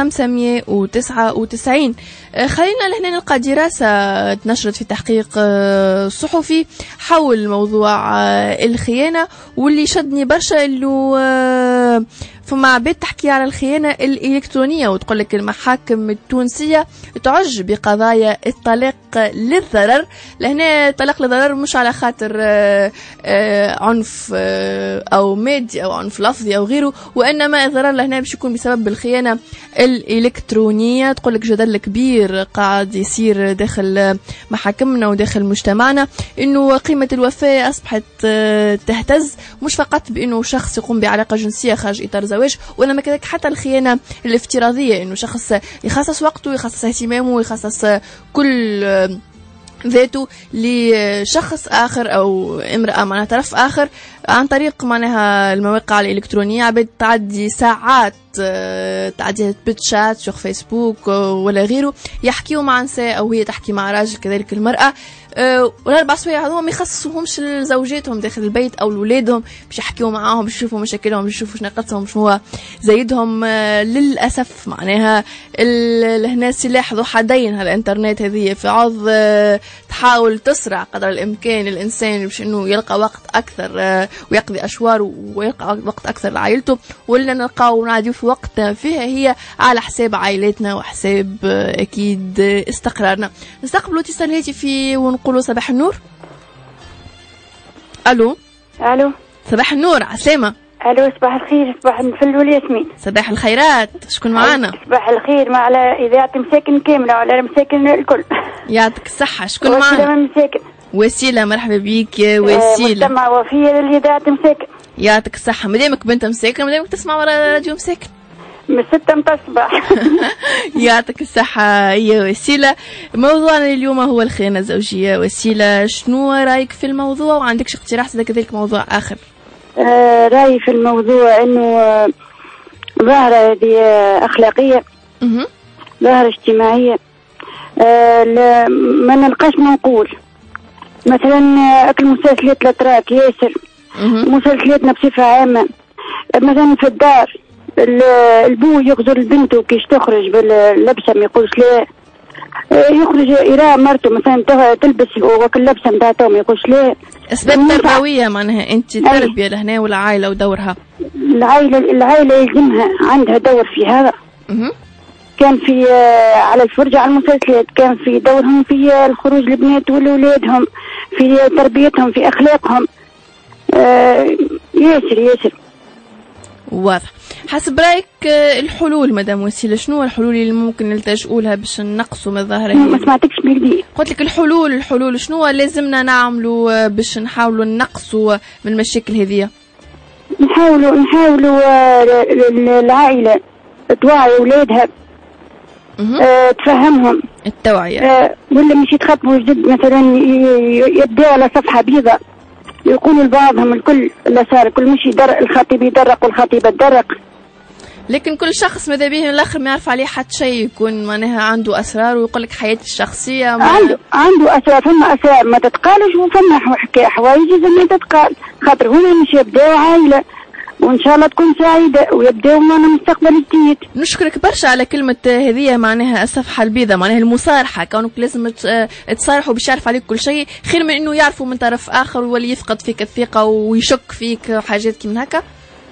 599. خلينا لهنا نلقى دراسة تنشرت في تحقيق صحفي حول موضوع الخيانة، واللي شدني برشا اللي فما عباد تحكي على الخيانة الإلكترونية وتقول لك المحاكم التونسية تعج بقضايا الطلاق للضرر. لهنا طلاق للضرر مش على خاطر عنف أو مادي أو عنف لفظي أو غيره، وإنما الضرر لهنا باش يكون بسبب الخيانة الإلكترونية. تقول لك جدل كبير قاعد يصير داخل محاكمنا وداخل مجتمعنا إنه قيمة الوفاة أصبحت تهتز، مش فقط بإنه شخص يقوم بعلاقة جنسية خارج إطار زواج، وإنما كذلك حتى الخيانة الافتراضية، إنه شخص يخصص وقته يخصص اهتمامه يخصص كل ذاته لشخص آخر أو امرأة معناها طرف آخر عن طريق معناها المواقع الإلكترونية. عباد تعدي ساعات تعدي بتشات شوف فيسبوك ولا غيره يحكيوا مع نساء أو هي تحكي مع راجل كذلك المرأة، والأربع سوايع هذوما ما يخصصوهمش لزوجاتهم داخل البيت أو لولادهم باش يحكيوا معاهم باش يشوفوا مشاكلهم باش يشوفوا ناقصهم شنو هو زايدهم. للأسف معناها هنا سلاح ذو حدين هالإنترنت هذه، في عوض تحاول تسرع قدر الإمكان الإنسان باش إنه يلقى وقت أكثر ويقضي أشوار ويلقى وقت أكثر لعائلته، ولا نلقاو نعديو في وقت فيها هي على حساب عائلتنا وحساب أكيد استقرارنا. نستقبلوا اتصال هاتفي ونقولوا صباح النور. ألو صباح النور. عسلامة. الو صباح الخير. صباح الفل والياسمين. صباح الخيرات. شكون معانا؟ صباح الخير مع على اذاعه مساكن كامله وعلى مساكن الكل. يعطيك الصحه. شكون معانا؟ وسيله من مساكن. وسيله مرحبا بيك يا وسيله. مجتمع وفيه لإذاعة مساكن. يعطيك الصحه. مدامك بنت مساكن مدامك تسمع ورا راديو مساكن من 6 متاع الصباح. يعطيك الصحه يا وسيله. موضوعنا اليوم هو الخيانه الزوجيه. وسيله شنو رايك في الموضوع وعندكش اقتراح كذلك موضوع اخر؟ رأيي في الموضوع انه ظاهرة هذه أخلاقية، ظاهرة اجتماعية. ما نلقاش نقول مثلا أكل مسلسلات الأتراك ياسر، مسلسلاتنا بصفة عامة. مثلا في الدار البو يغزر البنت كيش تخرج باللبسة ما يقولش لا، يخرج يرى مرته مثلا تلبس وكل لبسة متاعته ما يقولش لا. أسباب تربوية معناها أنت تربية لهنا والعائلة ودورها. العائلة يلزمها عندها دور في هذا. كان في على الفرجة على المسلسلات، كان في دورهم في الخروج لبنات ولولادهم، في تربيتهم، في أخلاقهم. ياسر واضح. حسب رايك الحلول مدام وسيلة، شنو الحلول اللي ممكن نلتجئوا لها باش نقصوا من الظاهرة؟ ما سمعتكش بلدي. قلت لك الحلول شنو لازمنا نعملوا باش نحاولوا نقصوا من المشاكل هذه؟ نحاولوا العائلة توعي أولادها، تفهمهم التوعية، ولا مش يتخطبوا جد مثلا يبدأوا على صفحة بيضاء يقولوا لبعضهم الكل اللي صار، كل مش الخطيب يدرق والخطيبة تدرق. لكن كل شخص ماذا به الاخر ما يعرف عليه حتى شيء، يكون معناها عنده اسرار ويقول لك حياتي الشخصيه عنده اسرار. فما اسرار ما تتقالش وفما حوايج لازم تتقال، خاطر هنا مش يبداو عائله وان شاء الله تكون سعيده ويبداو معنا مستقبل جديد. نشكرك برشا على كلمه هذه، معناها الصفحه البيضاء، معناها المصارحه، كونك لازم تصارحوا باش يعرف عليك كل شيء، خير من انه يعرفوا من طرف اخر ويولي يفقد فيك الثقه ويشك فيك حاجات كي من هكا.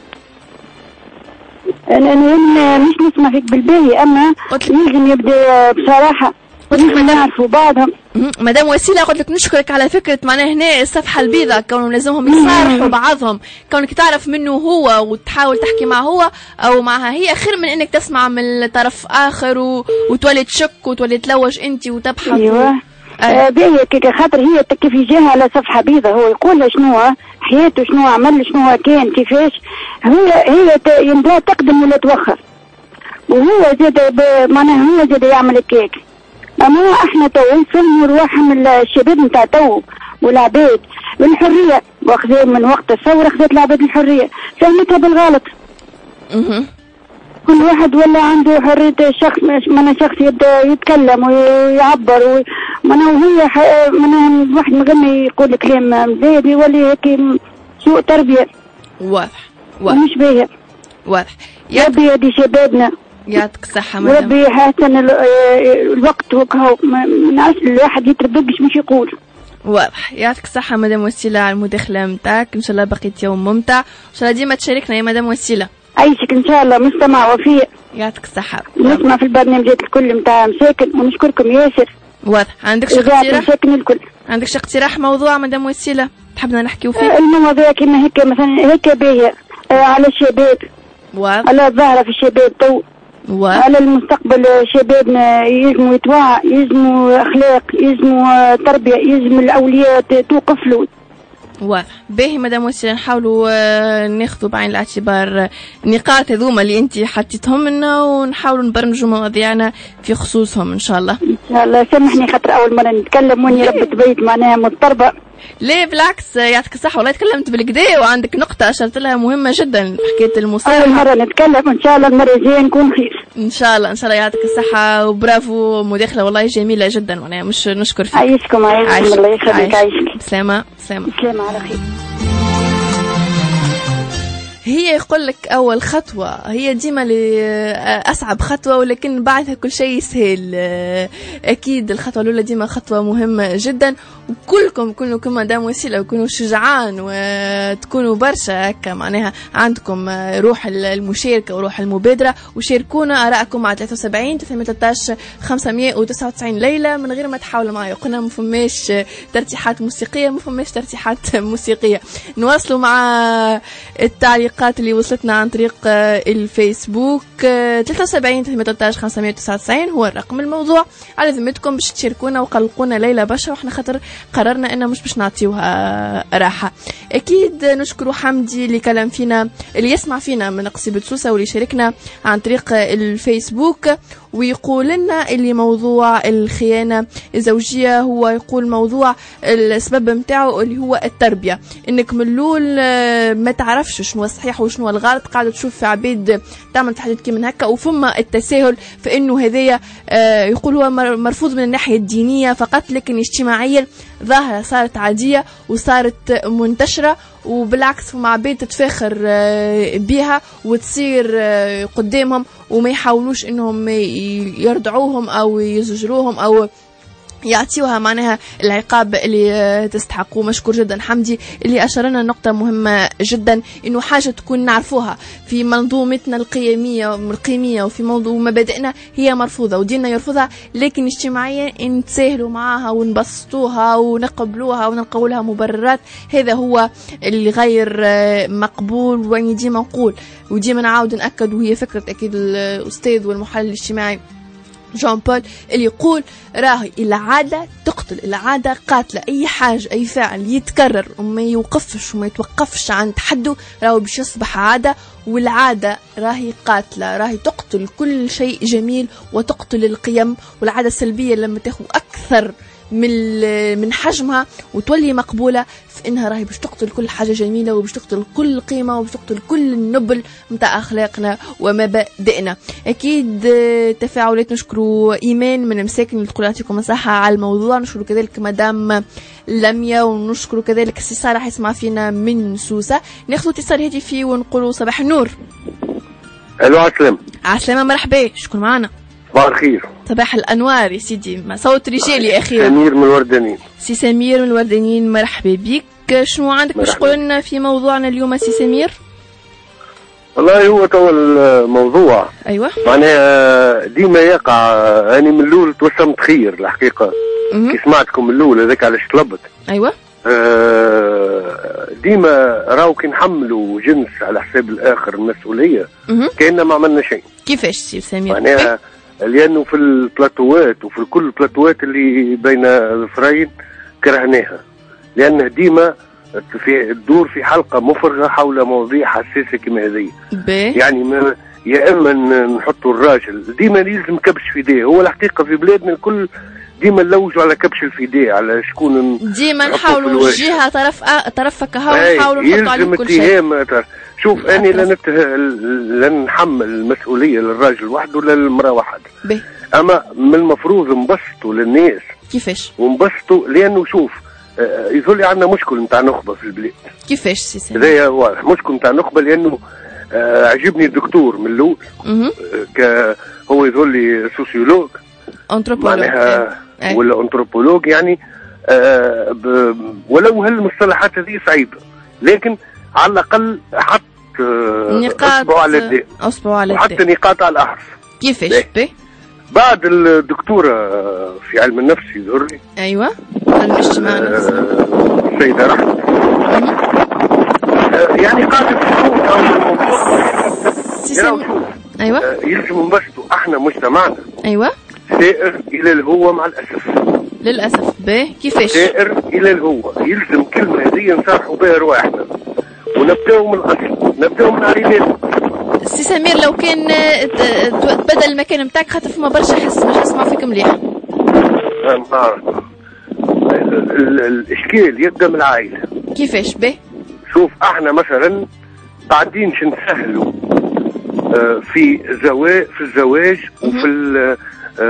أنا مش نسمع فيك بالباهي، أما لازم يبدأ بصراحة لازم يعرفوا بعضهم. مدام وسيلة قلت لك نشكرك على فكرة معناها هنا الصفحة البيضاء، كونهم لازمهم يصارحوا بعضهم، كونك تعرف منه هو وتحاول تحكي معه هو أو معها هي، خير من إنك تسمع من طرف آخر وتولي تشك وتولي تلوج أنت وتبحث. أيوة. باهي خاطر هي كيف يجيها على صفحة بيضاء، هو يقول لها شنو حياته، شنو عمل، شنو كان، كيفاش هي ينبغي تقدم ولا توخر، وهو زاد معناها هو زاد يعمل هكاك. اما احنا تو نفهموا رواحهم الشباب نتاع تو والعباد بالحرية، واخذين من وقت الثورة خذت العباد الحرية، فهمتها بالغلط. كل واحد ولا عنده حرية شخص، شخص يبدأ يتكلم ويعبر وهي الواحد من غير ما يقول كلام زايد يولي هيك سوء تربية. واضح مش باهي. واضح. ربي يهدي شبابنا، يعطيك الصحة مدام. ربي يحسن الوقت وكهو، من أصل الواحد يتربكش مش يقول. واضح. يعطيك الصحة مدام وسيلة على المداخلة متاعك، إن شاء الله بقيت يوم ممتع، إن شاء الله ديما تشاركنا يا مدام وسيلة. عيشك إن شاء الله، مستمع وفية. يعطيك الصحة. نسمع في البرنامجات الكل متاع مساكن ونشكركم ياسر. واضح. عندكش اقتراح موضوع مدام وسيلة تحبنا نحكيو فيه؟ المواضيع كما هيك مثلا هيك باهية على الشباب، على الظاهرة في الشباب تو، على المستقبل شبابنا يلزموا يتوعى، يلزموا أخلاق، يلزموا تربية، يلزم الأولياء توقف له. واضح. باهي مدام وسيلة، نحاولوا ناخذوا بعين الاعتبار النقاط هذوما اللي انت حطيتهم لنا، ونحاولوا نبرمجوا مواضيعنا في خصوصهم ان شاء الله. ان شاء الله. سامحني خاطر اول مرة نتكلم واني رب تبيت معناها مضطربة. ليه بالعكس، يعطيك الصحة، والله تكلمت بالكدا وعندك نقطة أشرت لها مهمة جدا، حكاية المصارحة. أول مرة نتكلم، إن شاء الله المرة الجاية نكون خير. إن شاء الله يعطيك الصحة وبرافو، مداخلة والله جميلة جدا، وأنا مش نشكر فيك. عايشكم الله يخليك. عايشك. سلامة على خير. هي يقول لك أول خطوة هي ديما أصعب خطوة، ولكن بعدها كل شيء يسهل. أكيد الخطوة الأولى ديما خطوة مهمة جدا، وكلكم كونوا كما مدام وسيلة وكونوا شجعان وتكونوا برشا هكا معناها عندكم روح المشاركة وروح المبادرة، وشاركونا آراءكم مع 73 313 599 ليلة من غير ما تحاولوا معايا. قلنا ما فماش ترتيحات موسيقية، ما فماش ترتيحات موسيقية. نواصلوا مع التعليق اللي وصلتنا عن طريق الفيسبوك. 73 313 599 هو الرقم. الموضوع على ذمتكم باش تشاركونا وقلقونا ليلة بشر، وإحنا خاطر قررنا إنه مش باش نعطيوها راحة. أكيد نشكر حمدي اللي كلام فينا، اللي يسمع فينا من قصيبة سوسة واللي شاركنا عن طريق الفيسبوك، ويقول لنا اللي موضوع الخيانة الزوجية هو يقول موضوع السبب متاعه اللي هو التربية، انك من الاول ما تعرفش شنو الصحيح وشنو الغلط، قاعدة تشوف في عبيد تعمل تحديد كي من هكا، وفما التساهل في انه هذايا يقول هو مرفوض من الناحية الدينية فقط، لكن اجتماعيا ظاهرة صارت عادية وصارت منتشرة، وبالعكس فما عبيد تتفاخر بها وتصير قدامهم وما يحاولوش انهم يردعوهم او يزجروهم او يعطيوها معناها العقاب اللي تستحقوه. مشكور جدا حمدي اللي أشار لنا نقطة مهمة جدا، إنه حاجة تكون نعرفوها في منظومتنا القيمية وفي موضوع مبادئنا هي مرفوضة وديننا يرفضها، لكن اجتماعيا نتساهلوا معها ونبسطوها ونقبلوها ونلقوا مبررات، هذا هو اللي غير مقبول. واني ديما نقول وديما نعاود نأكد، وهي فكرة أكيد الأستاذ والمحلل الاجتماعي جون بول اللي يقول راهي العادة تقتل، العادة قاتلة، أي حاجة أي فعل يتكرر وما يوقفش وما يتوقفش عن حده راهو باش يصبح عادة، والعادة راهي قاتلة، راهي تقتل كل شيء جميل وتقتل القيم، والعادة السلبية لما تاخذ أكثر من حجمها وتولي مقبولة في إنها راهي باش تقتل كل حاجة جميلة وباش تقتل كل قيمة وباش تقتل كل النبل متاع أخلاقنا ومبادئنا. أكيد تفاعلات، نشكروا إيمان من مساكن اللي تقول يعطيكم الصحة على الموضوع، نشكروا كذلك مدام لميا، ونشكروا كذلك السي صالح يسمع فينا من سوسة. ناخذوا اتصال هاتفي ونقولوا صباح النور. الو عسلامة. عسلامة مرحبا، شكون معنا؟ صباح الخير. صباح الأنوار يا سيدي، صوت رجالي أخيرا. سمير من الوردانين. سي سمير من الوردانين، مرحبا بك. شنو عندك باش تقول لنا في موضوعنا اليوم سي سمير؟ والله هو تو الموضوع ايوه معناها ديما يقع، أنا من الأول توسمت خير الحقيقة كي سمعتكم من الأول هذاك علاش طلبت. ايوه ديما راهو كي نحملوا جنس على حساب الآخر المسؤولية كأننا ما عملنا شيء. كيفاش سي سمير؟ معناها لأنه في البلاتوات وفي كل البلاتوات اللي بين الفراين كرهناها، لأنه ديما في الدور في حلقة مفرغة حول مواضيع حساسة كما هذه. يعني يا إما نحطوا الراجل ديما يلزم كبش في يديه، هو الحقيقة في بلادنا الكل ديما نلوجوا على كبش الفيديه، على شكون ديما نحاولوا الجهة طرفك هاو نحاولوا نحطوا عليه كل شيء. شوف أنا لن نحمل المسؤولية للراجل وحده ولا للمرأة وحده، أما من المفروض نبسطوا للناس. كيفاش؟ ونبسطوا لأنه شوف يظل عندنا مشكل نتاع نخبة في البلاد. كيفاش سيسي؟ هذا واضح مشكل نتاع نخبة، لأنه عجبني الدكتور من الأول هو يظل لي سوسيولوج أنثروبولوج ولا أنثروبولوج يعني ولو هالمصطلحات هذه صعيبة، لكن على الأقل حط أصبعه على الداء وحط نقاط على الأحرف. كيفاش؟ بعد الدكتورة في علم النفس يظهر لي. أيوة علم الاجتماع السيدة رحمة يعني قاعدة تكون الموضوع أيوة يلزم نبسطوا احنا مجتمعنا. أيوة سائر إلى الهوة مع الأسف. للأسف كيفاش؟ سائر إلى الهوة، يلزم كلمة هذه نصرحوا بها رواحنا ونبدأوا من الأصل، نبدأوا من عائلاتنا. سي سمير لو كان تبدل المكان نتاعك خاطر فما برشا حس مش نسمع فيك مليح. الإشكال يبدأ من العائلة. كيفاش؟ شوف احنا مثلا قاعدين نسهلوا في الزواج وفي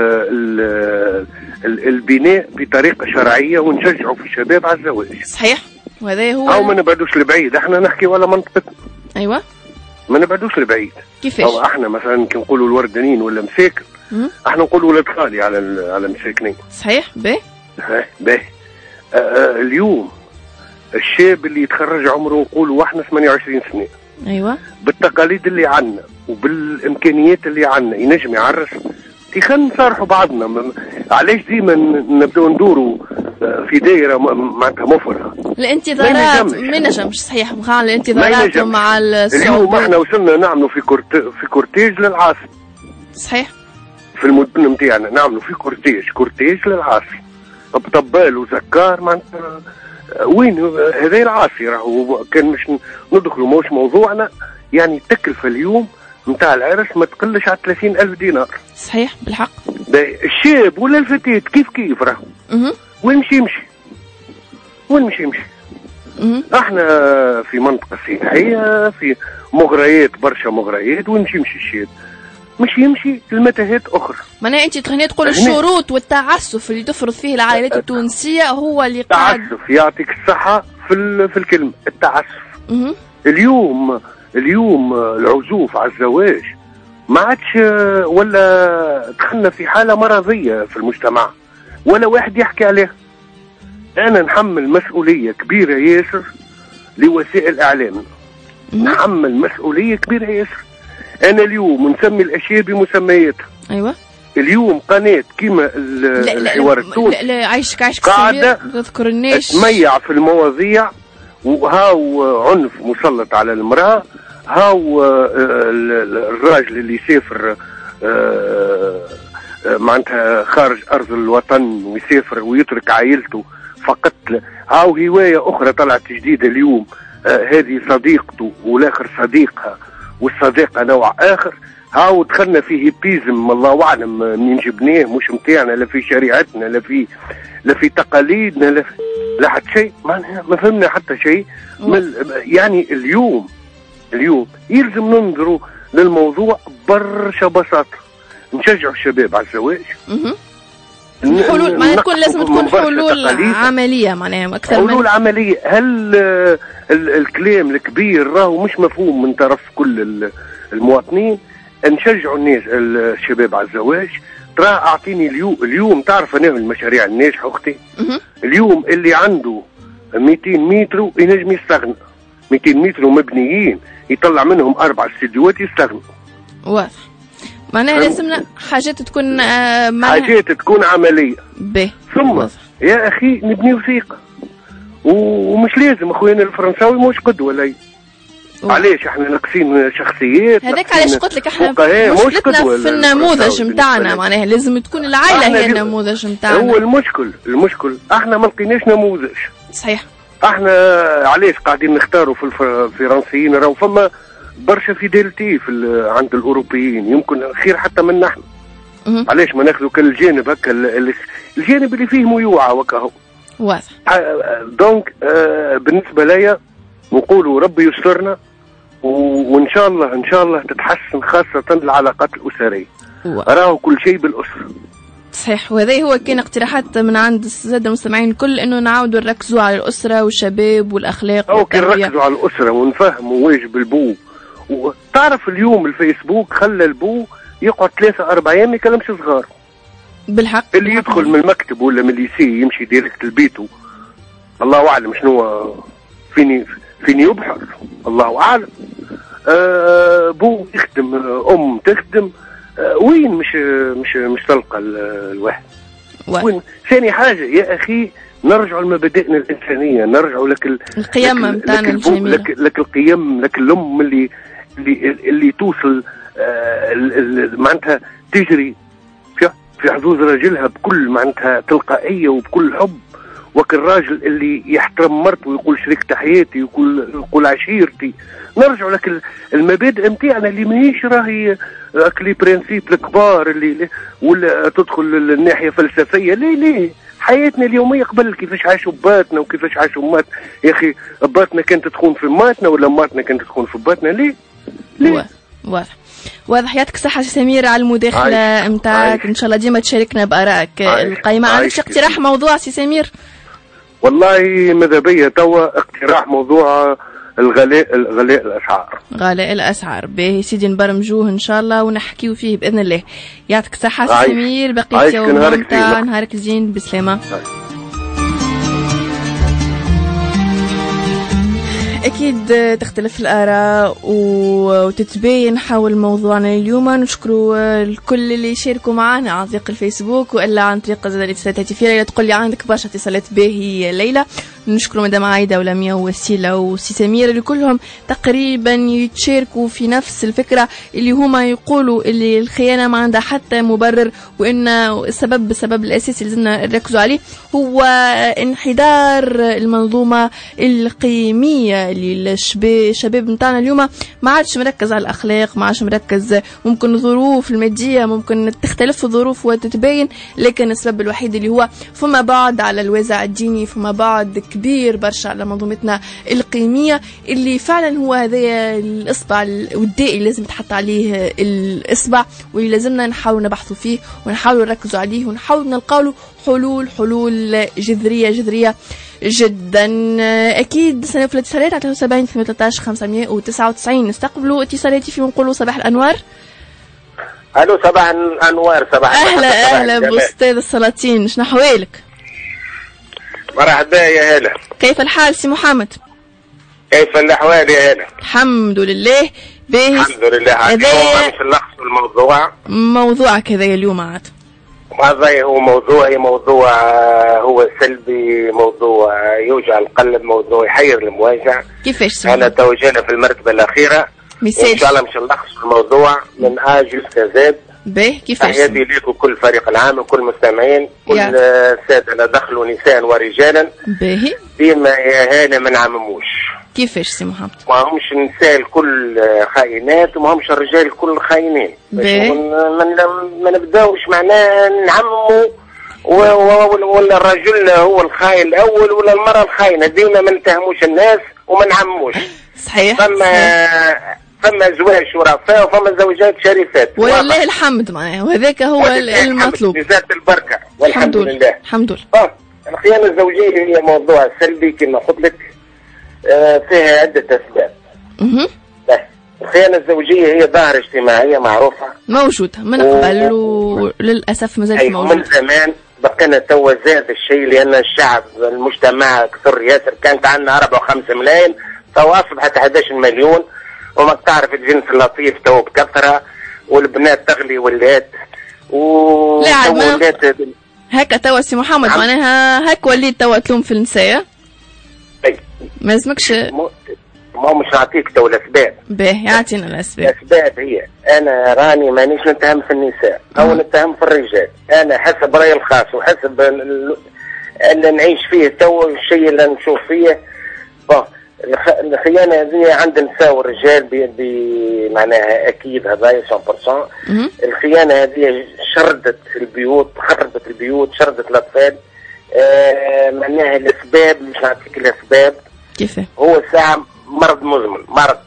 البناء بطريقة شرعية ونشجعوا في الشباب على الزواج. صحيح، وهذا هو. أو ما نبعدوش لبعيد، احنا نحكي ولا منطقتنا. أيوة ما نبعدوش لبعيد. كيفاش؟ أو احنا مثلا كي نقولوا الوردانيين ولا مساكن احنا نقولوا ولاد خالي على مساكنين. صحيح. باهي اليوم الشاب اللي يتخرج عمره نقولوا احنا 28 سنة. ايوه بالتقاليد اللي عندنا وبالامكانيات اللي عندنا ينجم يعرس. خلينا نصارحوا بعضنا، علاش ديما نبداو ندوروا في دايره معناتها مفرغه؟ الانتظارات ما نجمش. صحيح مع الانتظارات ومع الصعوبات. اليوم احنا وصلنا نعملوا في كورتيج للعاصي. صحيح. في المدن نتاعنا نعملوا في كورتيج للعاصي بطبال وزكار معناتها وين هذا العاصي راهو كان مش ندخلوا موش موضوعنا. يعني التكلفة اليوم متاع العرس ما تقلش على 30,000 دينار. صحيح بالحق. الشاب ولا الفتاة كيف راهو. وين مشي يمشي؟ احنا في منطقة سياحية، في مغريات، برشا مغريات، وين يمشي الشاب؟ مش يمشي المتاهات اخرى. معناها انت تقول الشروط والتعسف اللي تفرض فيه العائلات التونسيه هو اللي قاعد. التعسف، يعطيك الصحه في الكلمه التعسف. اليوم العزوف على الزواج ما عادش، ولا دخلنا في حاله مرضيه في المجتمع ولا واحد يحكي عليها. انا نحمل مسؤوليه كبيره ياسر لوسائل الاعلام، نحمل مسؤوليه كبيره ياسر. انا اليوم نسمي الاشياء بمسمياتها. ايوه. اليوم قناه كيما الحوار التونسي لا عايشك قاعده تذكر الناس تميع في المواضيع، وهاو عنف مسلط على المراه، هاو الراجل اللي يسافر معناتها خارج ارض الوطن ويسافر ويترك عائلته فقط. هاو هوايه اخرى طلعت جديده اليوم، هذه صديقته والاخر صديقها والصديقه نوع اخر. هاو دخلنا في هيبيزم الله اعلم منين جبناه، مش متاعنا، لا في شريعتنا لا في تقاليدنا لا حتى شيء، ما فهمنا حتى شيء. يعني اليوم يلزم ننظروا للموضوع برشا بساطه، نشجعوا الشباب على الزواج. الحلول ما لازم تكون حلول عمليه، معناها اكثر حلول عمليه. هل الكلام الكبير راهو مش مفهوم من طرف كل المواطنين؟ نشجعوا الناس الشباب على الزواج. ترى اعطيني اليوم تعرف انا المشاريع الناجحه اختي، اليوم اللي عنده 200 متر ينجم يستغنى، 200 متر مبنيين يطلع منهم 4 استديوهات يستغنى. واضح. معناها لازمنا حاجات تكون حاجات تكون عمليه. ثم واضح. يا اخي نبني وثيقه، ومش لازم اخوينا الفرنساوي مش قدوه لي. علاش احنا ناقصين شخصيات؟ هذاك علاش قلت لك احنا مشكلتنا في النموذج نتاعنا، معناها لازم تكون العائله هي النموذج نتاعنا. هو المشكل احنا ما لقيناش نموذج. صحيح. احنا علاش قاعدين نختاروا في الفرنسيين؟ راهو فما برشا فيدالتي عند الاوروبيين، يمكن خير حتى من نحن. علاش ما ناخذوا كالجانب هكا الجانب اللي فيه ميوعه وكاهو. واضح. دونك بالنسبه ليا نقولوا ربي يسترنا، وان شاء الله تتحسن خاصه العلاقات الاسريه. راهو كل شيء بالاسره. صحيح. وهذا هو كان اقتراحات من عند الساده المستمعين الكل، انه نعاودوا نركزوا على الاسره والشباب والاخلاق والتربيه. نركزوا على الاسره ونفهموا واجب البو. وتعرف اليوم الفيسبوك خلى البو يقعد 3-4 ايام ما يكلمش صغار. بالحق. اللي يدخل من المكتب ولا من الليسي يمشي ديريكت لبيته، الله اعلم شنو فيني يبحر، الله اعلم. بو يخدم، ام تخدم، وين مش تلقى الواحد. وين؟ ثاني حاجه يا اخي نرجعوا لمبادئنا الانسانيه، نرجعوا القيم نتاعنا الجميله، لك القيم، لك الام اللي توصل معناتها تجري في حظوظ راجلها بكل معناتها تلقائيه وبكل حب، الراجل اللي يحترم مرته ويقول شريكة حياتي ويقول عشيرتي. نرجع لك المبادئ نتاعنا اللي ماهيش راهي لي برانسيب الكبار اللي ولا تدخل الناحيه فلسفيه. ليه حياتنا اليوميه قبل كيفاش عاشوا باتنا وكيفاش عاشوا ماتنا. يا اخي باتنا كانت تكون في ماتنا ولا ماتنا كانت تكون في باتنا. ليه؟ واضح. يعطيك الصحة سمير على المداخلة نتاعك، ان شاء الله ديما تشاركنا بآرائك القيمة. عندك اقتراح موضوع سي سمير؟ والله ماذا بيا توا اقتراح موضوع غلاء الاسعار. غلاء الاسعار باهي سيدي، نبرمجوه ان شاء الله ونحكيو فيه باذن الله. يعطيك الصحة سمير، بقيت يوم ممتع، نهارك زين بسلامة. أكيد تختلف الآراء وتتبين حول موضوعنا اليوم. نشكروا الكل اللي يشاركوا معنا عن طريق الفيسبوك وإلا عن طريق الاتصالات الهاتفية. تقول لي عندك برشا اتصالات باهي ليلى، نشكر مدام عايدة ولميا ووسيلة وسي سمير اللي كلهم تقريبا يتشاركوا في نفس الفكرة، اللي هما يقولوا اللي الخيانة ما عندها حتى مبرر، وإن السبب الأساسي اللي لازمنا نركزوا عليه هو انحدار المنظومة القيمية اللي الشباب متاعنا اليوم ما عادش مركز على الأخلاق، ما عادش مركز. ممكن الظروف المادية ممكن تختلف الظروف وتتباين، لكن السبب الوحيد اللي هو فما بعد على الوازع الديني، فما بعد كبير برشا على منظومتنا القيمية، اللي فعلا هو هذا الإصبع والدائي لازم تحط عليه الإصبع، واللي لازمنا نحاول نبحثوا فيه ونحاول نركزوا عليه ونحاول نلقاو له حلول جذرية جدا. أكيد سنوات الاتصالات على 73 13 599. نستقبلوا اتصالاتي في ونقولوا صباح الأنوار. الو صباح الانوار. صباح اهلا باستاذ السلاطين، شنو احوالك؟ مرحبا يا هلا. كيف الحال سي محمد؟ كيف الاحوال يا هلا؟ الحمد لله باهي الحمد لله. اليوم مش نلخص الموضوع، موضوعك هذا اليوم عاد هذا هو موضوع هو سلبي، موضوع يوجع القلب، موضوع يحير المواجع. كيفاش انا توجهنا في المرتبه الاخيره ان شاء الله مش نلخص الموضوع من جوسكا زد. باهي كيفاش؟ تحياتي ليكم كل فريق العام وكل المستمعين، كل الساده دخلوا نساء ورجالا. باهي ديما يا هانا ما نعمموش. كيفاش سي محمد؟ ما همش النساء الكل خاينات وما همش الرجال الكل خاينين. ما نبداوش معناها نعمموا ولا الرجل هو الخاين الاول ولا المراه الخاينه. ديما ما نتهموش الناس وما نعمموش. صحيح. فما زواج شرفاء وفما زوجات شريفات ولله الحمد معناها، وهذاك هو المطلوب بذات البركه والحمد لله. الحمد لله. الخيانه الزوجيه هي موضوع سلبي كما قلت لك، فيها عده اسباب. الخيانه الزوجيه هي ظاهره اجتماعيه معروفه موجوده من قبل وللاسف مازالت موجوده من زمان. بقينا توا زاد الشيء لان الشعب المجتمع كثر ياسر، كانت عندنا 4 و5 ملايين توا اصبحت 11 مليون، وما تعرف الجنس اللطيف تو بكثره، والبنات تغلي ولات ولات هكا توا سي محمد. معناها هك وليت توا تلوم في النساء. ما لازمكش ما مش نعطيك تو الاسباب. باهي يعطينا الاسباب. الاسباب هي انا راني مانيش نتهم في النساء او نتهم في الرجال، انا حسب رايي الخاص وحسب اللي نعيش فيه تو، الشيء اللي نشوف فيه. الخيانه هذه عند النساء والرجال معناها اكيد هذا 100%. الخيانه هذه شردت البيوت، خربت البيوت، شردت الاطفال. معناها الاسباب مش نعطيك الاسباب. كيف هو ساعه مرض مزمن، مرض.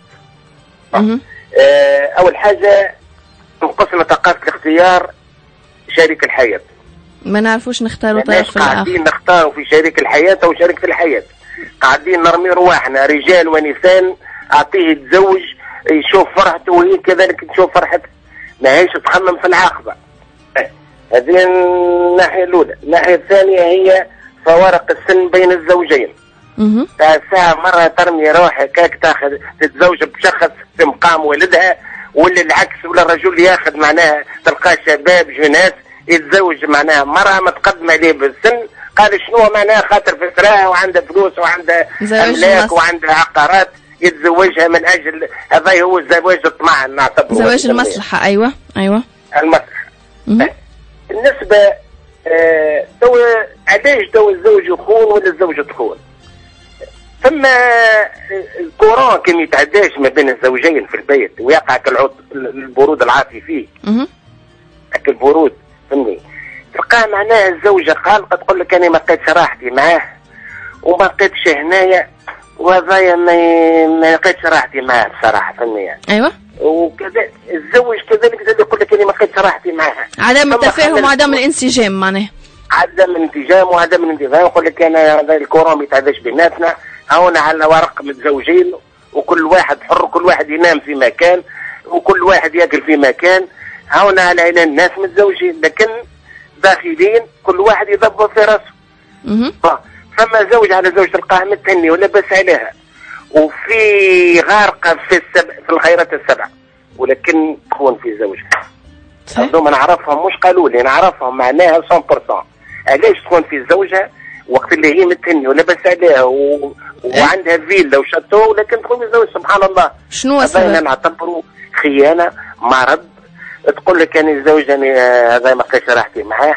اول حاجه نقصنا ثقافه الاختيار شريك الحياه. ما نعرفوش نختاروا طرف الاخر. قاعدين نختاروا في شريك الحياه او شريكه الحياه، قاعدين نرمي رواحنا رجال ونساء، اعطيه يتزوج يشوف فرحته وهي كذلك تشوف فرحته، ما هيش تخمم في العاقبه. هذه الناحيه الاولى. الناحيه الثانيه هي فوارق السن بين الزوجين. ساعة مرة ترمي روحك هيك تاخذ تتزوج بشخص في مقام والدها، ولا العكس، ولا الرجل ياخذ معناها تلقى شباب جناس يتزوج معناها مرأة متقدمة ليه بالسن، قال شنو معناها خاطر في ثراها وعندها فلوس وعندها أملاك وعندها عقارات يتزوجها من أجل هذا هو الزواج الطمع نعتبره زواج المصلحة. أيوة المصلحة. بالنسبة تو علاش تو الزوج يخون ولا الزوجة تخون؟ ثم الكورون كان يتعداش ما بين الزوجين في البيت ويقع البرود العاطفي فيه. البرود فهمني، تلقاه معناها الزوجة خالقة تقول لك أنا ما لقيتش راحتي معاه وما لقيتش هنايا، وهذايا ما لقيتش راحتي معاه بصراحة فهمني يعني. أيوة. وكذا الزوج كذلك يقول لك أنا ما لقيتش راحتي معاه. عدم التفاهم وعدم الانسجام معناه. عدم الانسجام وعدم الانتفاهم. يقول لك أنا هذا الكورون ما يتعداش بيناتنا، هنا على ورق متزوجين وكل واحد حر، كل واحد ينام في مكان وكل واحد ياكل في مكان، هنا على عين الناس متزوجين لكن داخلين كل واحد يدبر في راسه. فما زوج على زوج تلقاه متهني ولبس عليها وفي غارقه في الخيرات السبع، ولكن تخون في زوجها. هذوما نعرفهم، مش قالوا لي نعرفهم معناها 100%. علاش تخون في زوجها وقت اللي هي متهني ولاباس عليها وعندها فيلا وشاتو، لكن تقول يتزوج سبحان الله. شنو السبب؟ هذا نعتبره خيانة، مرض. تقول لك كان يتزوجني هذا ما كاش راحتي معاه،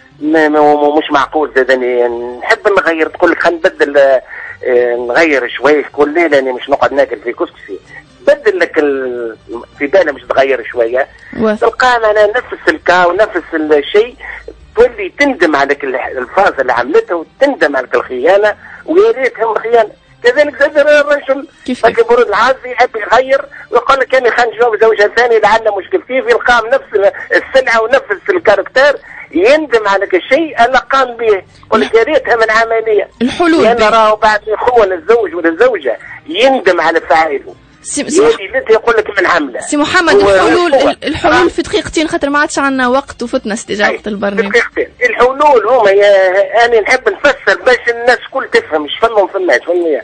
مش معقول زادني نحب نغير. تقول لك خلينا نبدل نغير شويه، تقول لي لاني مش نقعد ناكل في كسكسي، بدل لك في بالها مش تغير شويه تلقى انا نفس الكا ونفس الشيء، تولي تندم على الفاز اللي عملته وتندم على الخيانه، ويا ريتهم خيانه. كذلك زاد الرجل لكن برود العازي يحب يغير ويقول لك كان يخنجوا بزوجة ثانية لعله مشكل فيه، يلقى نفس السلعة ونفس الكاركتر، يندم على الشيء اللي قام به. يقول لك يا ريتها من عملية الحلول، لأن راه بعد يخون الزوج ولا الزوجة يندم على فعله. يقول لك من عمله. سي محمد الحلول في دقيقتين خاطر ما عادش عندنا وقت وفتنا استجابة البرنامج. دقيقتين. الحلول هما انا نحب نفسر باش الناس كل تفهم، مش فمهم فهمني.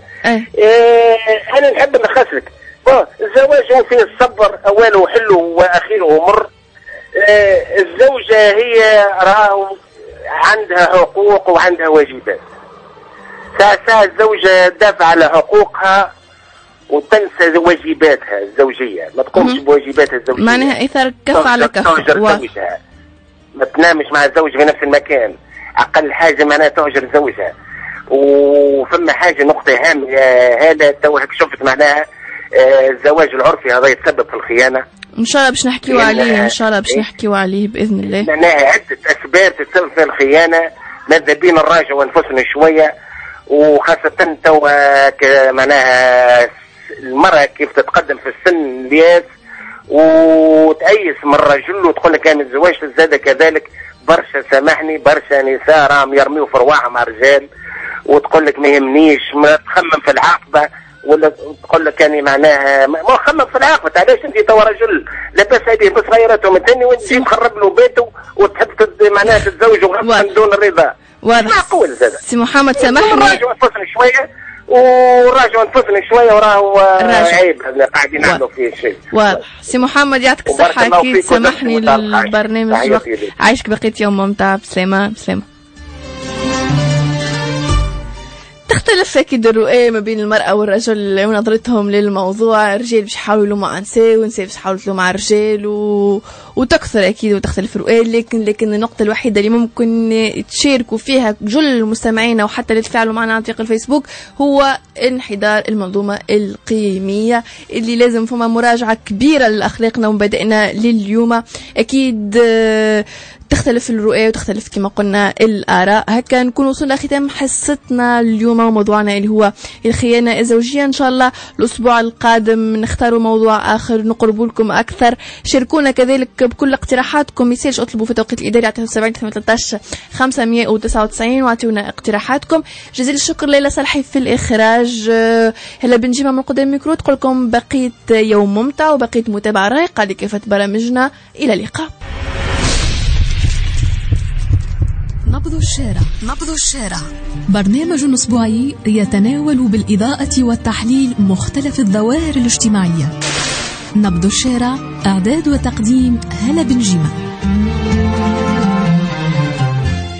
انا نحب نخسرك. الزواج هو فيه الصبر، اوله حلو واخيره مر. الزوجة هي راهو عندها حقوق وعندها واجبات. ساعة الزوجة تدافع على حقوقها وتنسى واجباتها الزوجية، ما تقومش بواجباتها الزوجية، معناها إثر كف على كف. زوجها ما تنامش مع الزوج في نفس المكان، أقل حاجة معناها تهجر زوجها. وفما حاجة نقطة هامة هذا توهك شفت معناها الزواج العرفي هذا يتسبب في الخيانة. إن شاء الله باش نحكيو عليه، إن شاء الله باش نحكيو عليه بإذن الله. معناها عدة أسباب تسبب في الخيانة، ماذا بينا نراجع ونفسنا شوية، وخاصة توا معناها المرأة كيف تتقدم في السن الياس وتأيس من الرجل وتقول لك أنا تزوجت زاد كذلك. برشا سامحني برشا نساء راهم يرميوا في رواحهم مع رجال وتقول لك ما يهمنيش، ما تخمم في العاقبة، ولا تقول لك أنا معناها ما خمم في العاقبة. علاش أنت توا رجل لاباس عليه بس غيرته من ثاني وأنت تجي تخرب له بيته وتحب معناها تتزوج غصبا دون الرضا. واضح. معقول زاد. سي محمد سامحني. نراجعوا انفسنا شويه وراجعوا انفسنا شويه وراهو عيب قاعدين نعملوا فيه شيء. واضح. سي محمد يعطيك الصحه. اكيد سامحني البرنامج عايشك بقيت يوم ممتع. بسلامه. تختلف أكيد الرؤية ما بين المرأة والرجل ونظرتهم للموضوع. الرجال باش يحاولوا يلوموا على نساء ونساء باش يحاولوا يلوموا على الرجال وتكثر أكيد وتختلف الرؤية. لكن النقطة الوحيدة اللي ممكن تشاركوا فيها جل المستمعين وحتى اللي تفاعلوا معنا عن طريق الفيسبوك هو انحدار المنظومة القيمية اللي لازم فيها مراجعة كبيرة لأخلاقنا ومبادئنا لليوم. أكيد تختلف الرؤية وتختلف كما قلنا الآراء. هكا نكون وصلنا ختام حصتنا اليوم وموضوعنا اللي هو الخيانة الزوجية. إن شاء الله الأسبوع القادم نختاروا موضوع آخر نقربوا لكم أكثر. شاركونا كذلك بكل اقتراحاتكم. ميساج اطلبوا في توقيت الإداري على 70 13 599 واعطونا اقتراحاتكم. جزيل الشكر ليلى صالحي في الإخراج. هلا بنجيبها من قدام الميكرو تقول لكم بقيت يوم ممتع وبقيت متابعة رايقة لكافة برامجنا. إلى اللقاء. نبض الشارع برنامج أسبوعي يتناول بالإضاءة والتحليل مختلف الظواهر الاجتماعية. نبض الشارع إعداد وتقديم هلا بنجيمة.